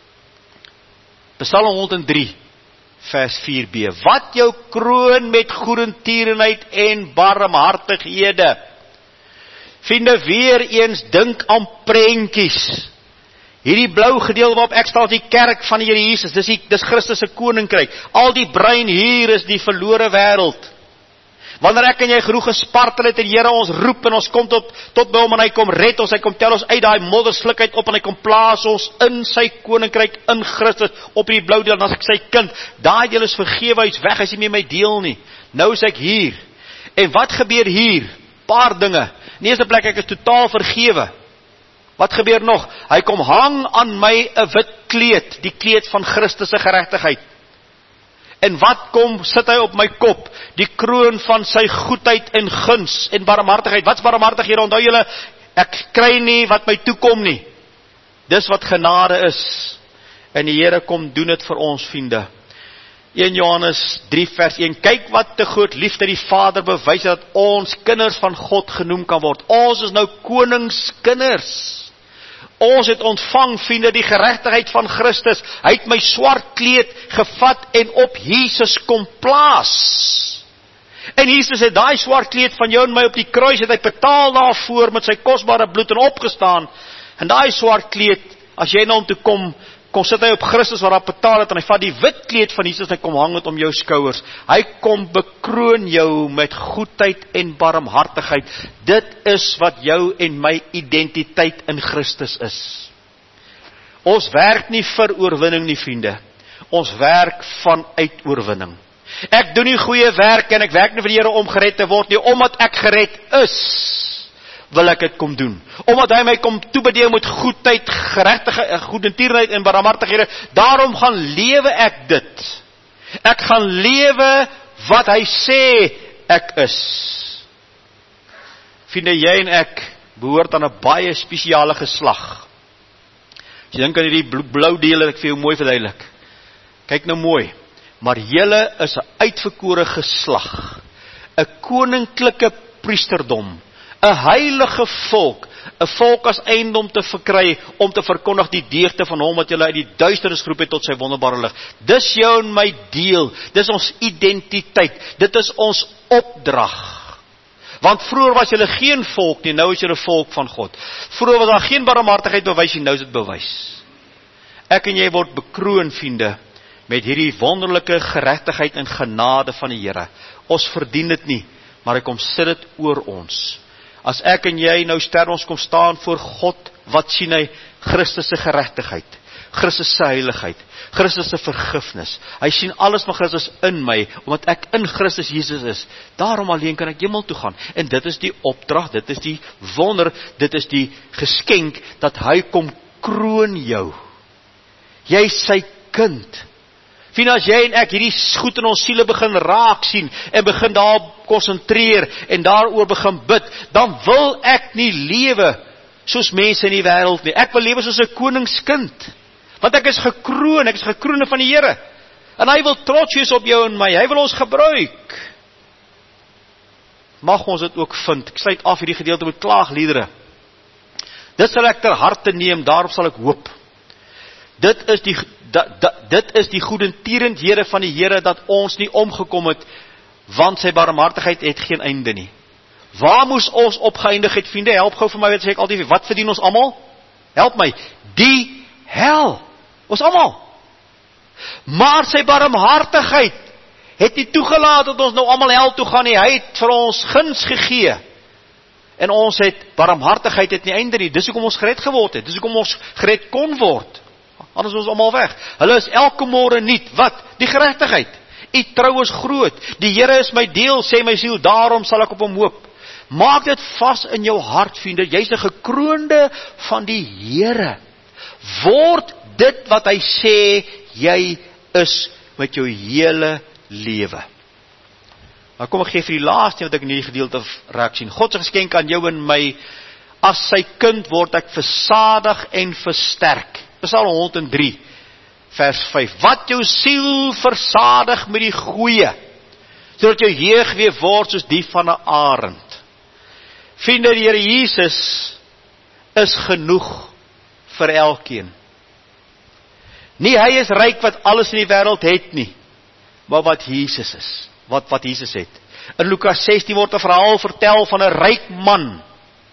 Psalm 103 vers 4b. Wat jou kroon met goedertierenheid en barmhartighede. Vriende, weer eens dink aan prentjies. Hierdie blou gedeelte waarop ek staan, die kerk van die Here Jesus, dis Christus se koninkryk. Al die bruin hier is die verlore wêreld. Wanneer ek en jy genoeg gespartel het en die Here ons roep en ons kom tot by hom en hy kom red ons, hy kom tel ons uit daai modderslikheid op en hy kom plaas ons in sy koninkryk in Christus op die blou deel, en as ek sy kind, daai deel is vergewe, hy is weg, hy is nie meer my deel nie. Nou is ek hier. En wat gebeur hier? Paar dinge. In die eerste plek, ek is totaal vergewe. Wat gebeur nog? Hy kom hang aan my 'n wit kleed, die kleed van Christus se geregtigheid. En wat sit hy op my kop? Die kroon van sy goedheid en guns en barmhartigheid. Wat's barmhartigheid? Onthou julle, ek kry nie wat my toekom nie. Dis wat genade is. En die Here kom doen dit vir ons, vriende. 1 Johannes 3 vers 1. Kyk wat te groot liefde die Vader bewys dat ons kinders van God genoem kan word. Ons is nou koningskinders. Ons het ontvang, vriende, die geregtigheid van Christus. Hy het my swart kleed gevat en op Jesus kom plaas. En Jesus het daai swart kleed van jou en my op die kruis, het hy betaal daarvoor met sy kosbare bloed en opgestaan. En daai swart kleed, as jy na hom toe kom sit hy op Christus wat daar betaal het, en hy vat die wit kleed van Jesus en hy kom hang het om jou skouers. Hy kom bekroon jou met goedheid en barmhartigheid. Dit is wat jou en my identiteit in Christus is. Ons werk nie vir oorwinning nie, vriende. Ons werk vanuit oorwinning. Ek doen nie goeie werk en ek werk nie vir die Here om gered te word nie, omdat ek gered is, wil ek dit kom doen. Omdat hy my kom toebedeel met goedheid, geregtigheid, goedertierenheid en barmhartighede, daarom gaan lewe ek dit. Ek gaan lewe wat hy sê ek is. Vriende, jy en ek behoort aan 'n baie spesiale geslag. As jy dink aan hierdie blou dele, ek vir jou mooi verduidelik. Kyk nou mooi. Maar julle is 'n uitverkore geslag, 'n koninklike priesterdom, 'n heilige volk, 'n volk as eiendom te verkry, om te verkondig die deugde van hom wat julle uit die duisternis geroep het tot sy wonderbare lig. Dis jou en my deel, dis ons identiteit, dit is ons opdrag. Want vroeër was julle geen volk nie, nou is julle volk van God. Vroeër was daar geen barmhartigheid bewys nie, nou is dit bewys. Ek en jy word bekroon, vriende, met hierdie wonderlike geregtigheid en genade van die Here. Ons verdien dit nie, maar hy kom sit dit oor ons. As ek en jy nou sterf, ons kom staan voor God, wat sien hy? Christus se geregtigheid, Christus se heiligheid, Christus se vergifnis. Hy sien alles van Christus in my, omdat ek in Christus Jesus is. Daarom alleen kan ek hemel toe gaan. En dit is die opdrag, dit is die wonder, dit is die geskenk, dat hy kom kroon jou. Jy is sy kind. Vriende, as jy en ek hierdie goed in ons siele begin raak sien, en begin daarop konsentreer, en daaroor begin bid, dan wil ek nie lewe soos mense in die wêreld nie. Ek wil lewe soos 'n koningskind. Want ek is gekroon, ek is gekroonde van die Here. En hy wil trots wees op jou en my, hy wil ons gebruik. Mag ons dit ook vind. Ek sluit af hierdie gedeelte met klaagliedere. Dit sal ek ter harte neem, daarop sal ek hoop. Dit is die goedertierenhede van die Here, dat ons nie omgekom het, want sy barmhartigheid het geen einde nie. Waar moes ons opgeëindig het, vriende? Help gou vir my, wat sê ek altyd, wat verdien ons almal? Help my, die hel. Ons almal. Maar sy barmhartigheid het nie toegelaat dat ons nou almal hel toe gaan nie. Hy het vir ons guns gegee. En ons het, barmhartigheid het nie einde nie. Dis hoekom ons gered geword het. Dis hoekom ons gered kon word. Anders is ons almal weg. Hulle is elke môre nuut. Wat? Die geregtigheid. U trou is groot. Die Here is my deel, sê my siel, daarom sal ek op hom hoop. Maak dit vas in jou hart, vriende. Jy's 'n gekroonde van die Here. Word dit wat hy sê jy is met jou hele lewe. Maar kom ek gee vir die laaste wat ek in hierdie gedeelte raak sien. God se geskenk aan jou en my, as sy kind word ek versadig en versterk. Psalm 103 vers 5. Wat jou siel versadig met die goeie, sodat jou jeug weer word soos die van 'n arend. Vriende, die Here Jesus is genoeg vir elkeen. Nie hy is ryk wat alles in die wêreld het nie, maar wat Jesus is, wat Jesus het. In Lukas 16 word 'n verhaal vertel van 'n ryk man.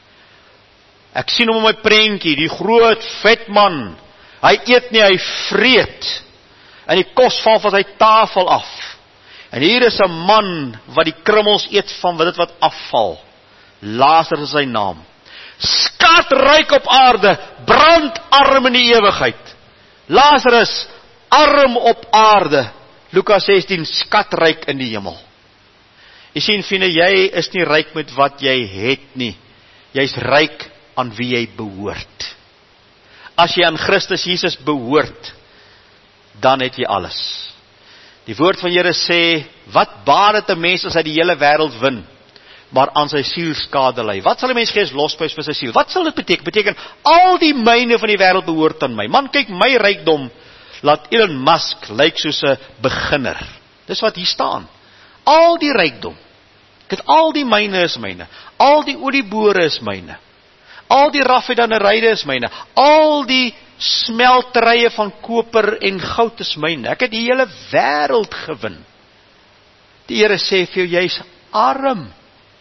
Ek sien hom in my prentjie, die groot vet man. Hy eet nie, hy vreet. En die kos val van sy tafel af. En hier is 'n man wat die krummels eet van dit wat afval. Lazarus is sy naam. Skatryk op aarde, brandarm in die ewigheid. Lazarus, arm op aarde. Lukas 16, skatryk in die hemel. Jy sien, vriende, jy is nie ryk met wat jy het nie. Jy's ryk aan wie jy behoort. As jy aan Christus Jesus behoort, dan het jy alles. Die woord van Here sê, wat baat dit 'n mens as hy die hele wêreld win, maar aan sy siel skade ly? Wat sal 'n mens gee as losprys vir sy siel? Wat sal dit beteken? Beteken, al die myne van die wêreld behoort aan my. Man, kyk, my rykdom laat Elon Musk lyk soos 'n beginner. Dis wat hier staan. Al die rykdom. Ek het al die myne is myne. Al die oliebore is myne. Al die raffinaderye is myne. Al die smelterye van koper en goud is myne. Ek het die hele wêreld gewin. Die Here sê vir jou, jy's arm.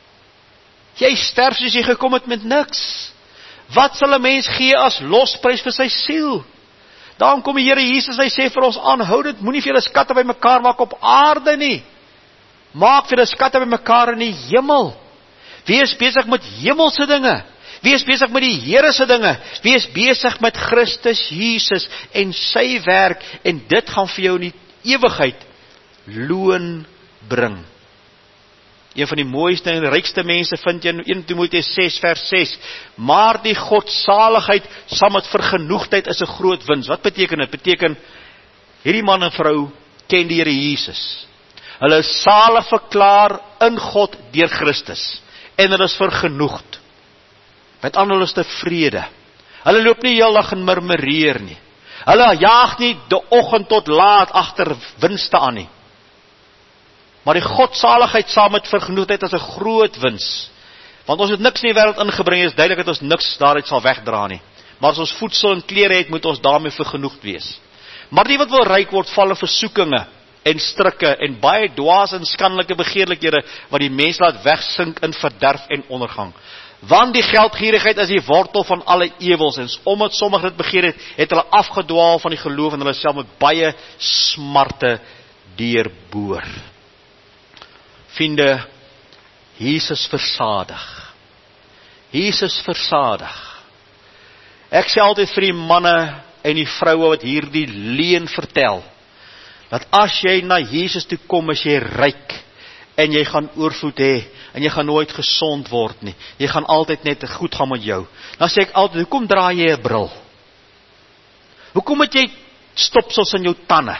Jy sterf soos jy gekom het met niks. Wat sal 'n mens gee as losprys vir sy siel? Daarom kom die Here Jesus, hy sê vir ons, aanhou dit, moenie vir julle skatte bymekaar maak op aarde nie. Maak vir julle skatte bymekaar in die hemel. Wees besig met hemelse dinge. Wees besig met die Here se dinge. Wees besig met Christus Jesus en sy werk, en dit gaan vir jou in die ewigheid loon bring. Een van die mooiste en rykste mense vind jy in 1 Timoteus 6 vers 6. Maar die godsaligheid saam met vergenoegdheid is 'n groot wins. Wat beteken dit? Beteken, hierdie man en vrou ken die Here Jesus. Hulle is salig verklaar in God deur Christus. En hulle is vergenoegd. Met ander, hulle is tevrede. Hulle loop nie heeldag en murmureer nie. Hulle jaag nie die oggend tot laat agter winste aan nie. Maar die godsaligheid saam met vergenoegdheid is 'n groot wins. Want ons het niks in die wêreld ingebring, is duidelik dat ons niks daaruit sal wegdra nie. Maar as ons voedsel en klere het, moet ons daarmee vergenoegd wees. Maar die wat wil ryk word, val in versoekinge en strikke en baie dwaas en skandelike begeerlikhede wat die mens laat wegsink in verderf en ondergang. Want die geldgierigheid is die wortel van alle ewels, en omdat sommige dit begeer het, het hulle afgedwaal van die geloof en hulle self met baie smarte deurboor. Vriende, Jesus versadig. Jesus versadig. Ek sê altyd vir die manne en die vroue wat hierdie leuen vertel, dat as jy na Jesus toe kom, is jy ryk, en jy gaan oorvloed hê, en jy gaan nooit gesond word nie, jy gaan altyd net goed gaan met jou. Dan sê ek altyd, hoekom dra jy 'n bril? Hoekom het jy stopsels in jou tande?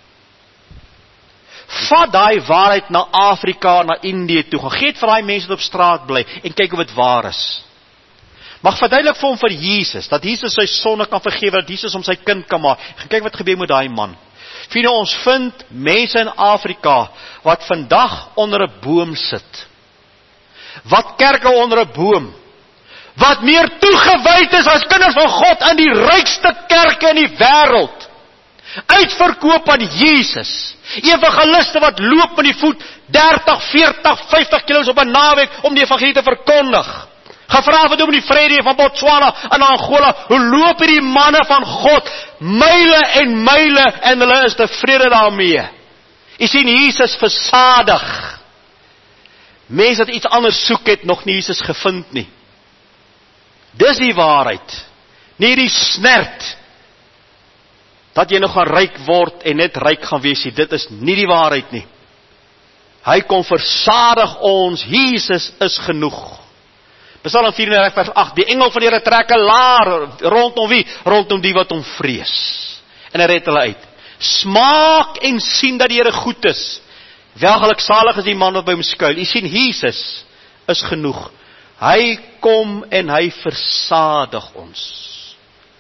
Vat daai waarheid na Afrika, na Indië toe, gaan gee dit vir daai mense wat op straat bly, en kyk of dit waar is. Mag verduidelik vir hom vir Jesus, dat Jesus sy sonde kan vergewe, dat Jesus hom sy kind kan maak. Kyk wat gebeur met daai man. Vriende, ons vind mense in Afrika, wat vandag onder 'n boom sit, wat kerke onder 'n boom, wat meer toegewyd is as kinders van God in die rykste kerke in die wêreld, uitverkoop aan Jesus, evangeliste wat loop met die voet, 30, 40, 50 kilo's op 'n naweek, om die evangelie te verkondig. Gevra vir Dominee Freddy van Botswana en Angola, hoe loop hierdie manne van God, myle en myle, en hulle is tevrede daarmee. Jy sien, Jesus versadig. Mense wat iets anders soek het, nog nie Jesus gevind nie. Dis die waarheid. Nie die snert, dat jy nog gaan ryk word, en net ryk gaan wees, dit is nie die waarheid nie. Hy kom versadig ons, Jesus is genoeg. Psalm 34 vers 8, die engel van die Here trek 'n laar, rondom wie? Rondom die wat hom vrees. En hy red hulle uit. Smaak en sien dat die Here goed is. Welgeluksalig is die man wat by hom skuil. Jy sien, Jesus is genoeg. Hy kom en hy versadig ons.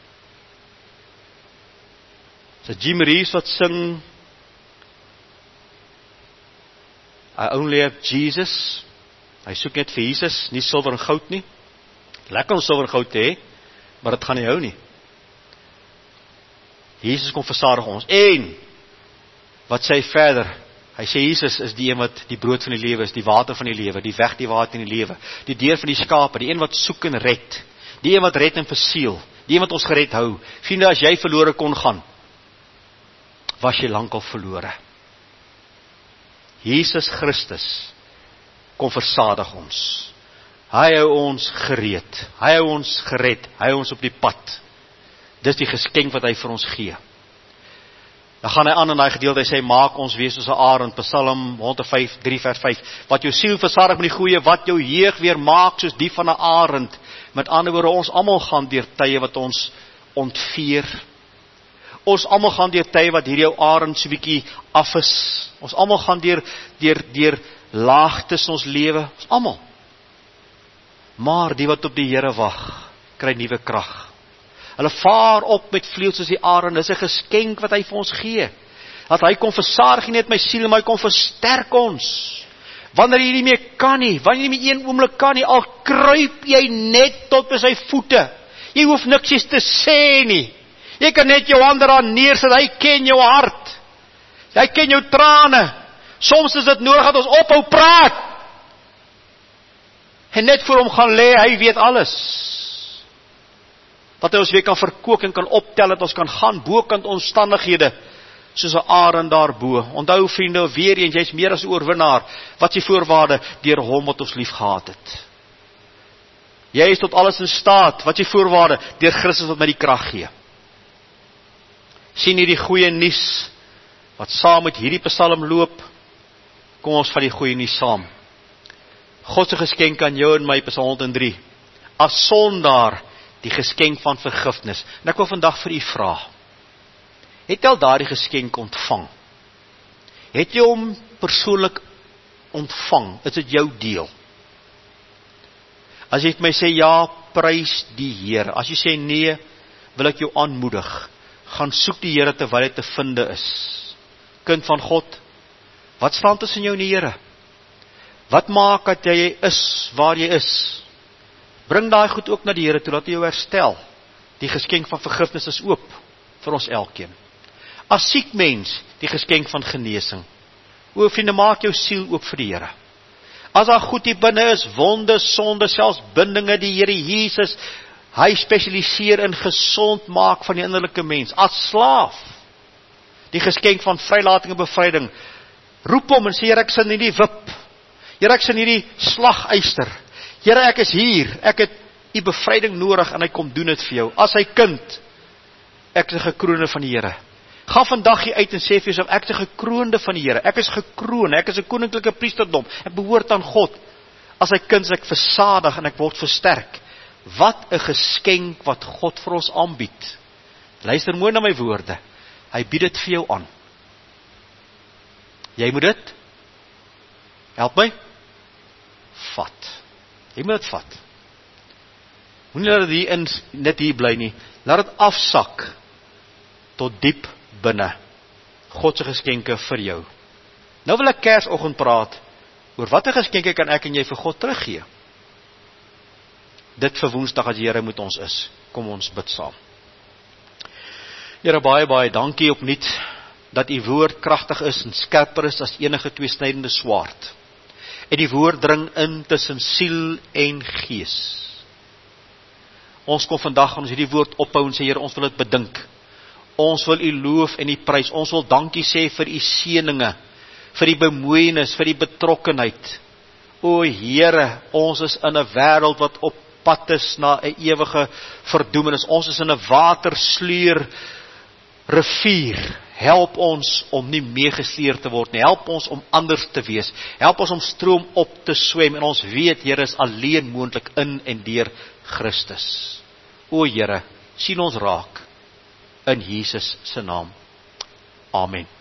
So Jim Reeves wat sing, I only have Jesus. Hy soek net vir Jesus, nie silwer en goud nie. Lekker om silwer en goud te hê, maar dit gaan nie hou nie. Jesus kom versadig ons. En, wat sê hy verder? Hy sê Jesus is die een wat die brood van die lewe is, die water van die lewe, die weg die water in die lewe, die deur van die skape, die een wat soek en red, die een wat red en versiel, die een wat ons gered hou. Vriende, as jy verlore kon gaan, was jy lankal verlore. Jesus Christus kom versadig ons. Hy hou ons gereed. Hy hou ons gered. Hy hou ons op die pad. Dis die geskenk wat hy vir ons gee. Dan gaan hy aan in daai gedeelte, hy sê, maak ons wees soos 'n arend, Psalm 105, 3 vers 5. Wat jou siel versadig met die goeie, wat jou jeug weer maak soos die van 'n arend. Met ander woorde, ons almal gaan deur tye wat ons ontveer. Ons almal gaan deur tye wat hierdie ou arend so bietjie af is. Ons almal gaan deur laagtes ons lewe, ons almal. Maar die wat op die Here wag, kry nuwe krag. Hulle vaar op met vleuels soos die arend. Dis 'n geskenk wat hy vir ons gee. Dat hy kom versadig nie net my siel, maar hy kom versterk ons. Wanneer jy nie meer kan nie, wanneer jy nie meer een oomblik kan nie, al kruip jy net tot by sy voete. Jy hoef niks te sê nie. Jy kan net jou hande daar neersit, hy ken jou hart. Hy ken jou trane. Soms is dit nodig dat ons ophou praat. En net voor hom gaan lê, hy weet alles. Dat hy ons weer kan verkoop en kan optel, dat ons kan gaan bokant omstandighede, soos 'n arend daarbo. Onthou vriende, weer eens, jy's meer as 'n oorwinnaar. Wat is die voorwaarde? Deur hom wat ons lief gehad het. Jy is tot alles in staat. Wat is die voorwaarde? Deur Christus wat my die krag gee. Sien hierdie goeie nuus, wat saam met hierdie psalm loop. Kom ons vat die goeie nuus saam. God se geskenk aan jou en my, Psalm 103. As sondaar, die geskenk van vergifnis. En ek wil vandag vir u vra, het jy al daardie geskenk ontvang? Het jy hom persoonlik ontvang? Is dit jou deel? As jy vir my sê, ja, prys die Here. As jy sê nee, wil ek jou aanmoedig. Gaan soek die Here terwyl hy te vinde is. Kind van God, wat staan tussen jou en die Here? Wat maak dat jy is waar jy is? Bring daai goed ook na die Here toe, laat hy jou herstel. Die geskenk van vergifnis is oop vir ons elkeen. As siek mens, die geskenk van genesing. O vriende, maak jou siel oop vir die Here. As daar goed hier binne is, wonde, sonde, selfs bindinge, die Here Jesus, hy spesialiseer in gesond maak van die innerlike mens. As slaaf, die geskenk van vrylating en bevryding. Roep hom en sê, Here, ek is in hierdie wip. Here, ek is in hierdie slaguister. Here, ek is hier. Ek het u bevryding nodig en hy kom doen dit vir jou. As hy kind, ek is 'n gekroonde van die Here. Ga vandag hier uit en sê vir jouself, ek is 'n gekroonde van die Here. Ek is gekroon, ek is 'n koninklike priesterdom. Ek behoort aan God. As hy kind is ek versadig en ek word versterk. Wat 'n geskenk wat God vir ons aanbied. Luister mooi na my woorde. Hy bied dit vir jou aan. Jy moet dit, help my, vat. Jy moet dit vat. Moenie laat dit net hier bly nie. Laat dit afsak tot diep binne. God se geskenke vir jou. Nou wil ek Kersoggend praat oor watter geskenke kan ek en jy vir God teruggee. Dit vir Woensdag as die Here met ons is. Kom ons bid saam. Here, baie, baie dankie opnuut dat u woord kragtig is en skerper is as enige tweesnydende swaard. En die woord dring in tussen siel en gees. Ons kom vandag aan ons hierdie woord ophou en sê, Here, ons wil dit bedink. Ons wil u loof en u prys. Ons wil dankie sê vir u seëninge, vir die bemoeienis, vir die betrokkenheid. O Here, ons is in 'n wêreld wat op pad is na 'n ewige verdoemenis. Ons is in 'n watersleur rivier. Help ons om nie meegesleer te word nie. Help ons om anders te wees. Help ons om stroom op te swem. En ons weet, Here, is alleen moontlik in en deur Christus. O Here, sien ons raak. In Jesus se naam. Amen.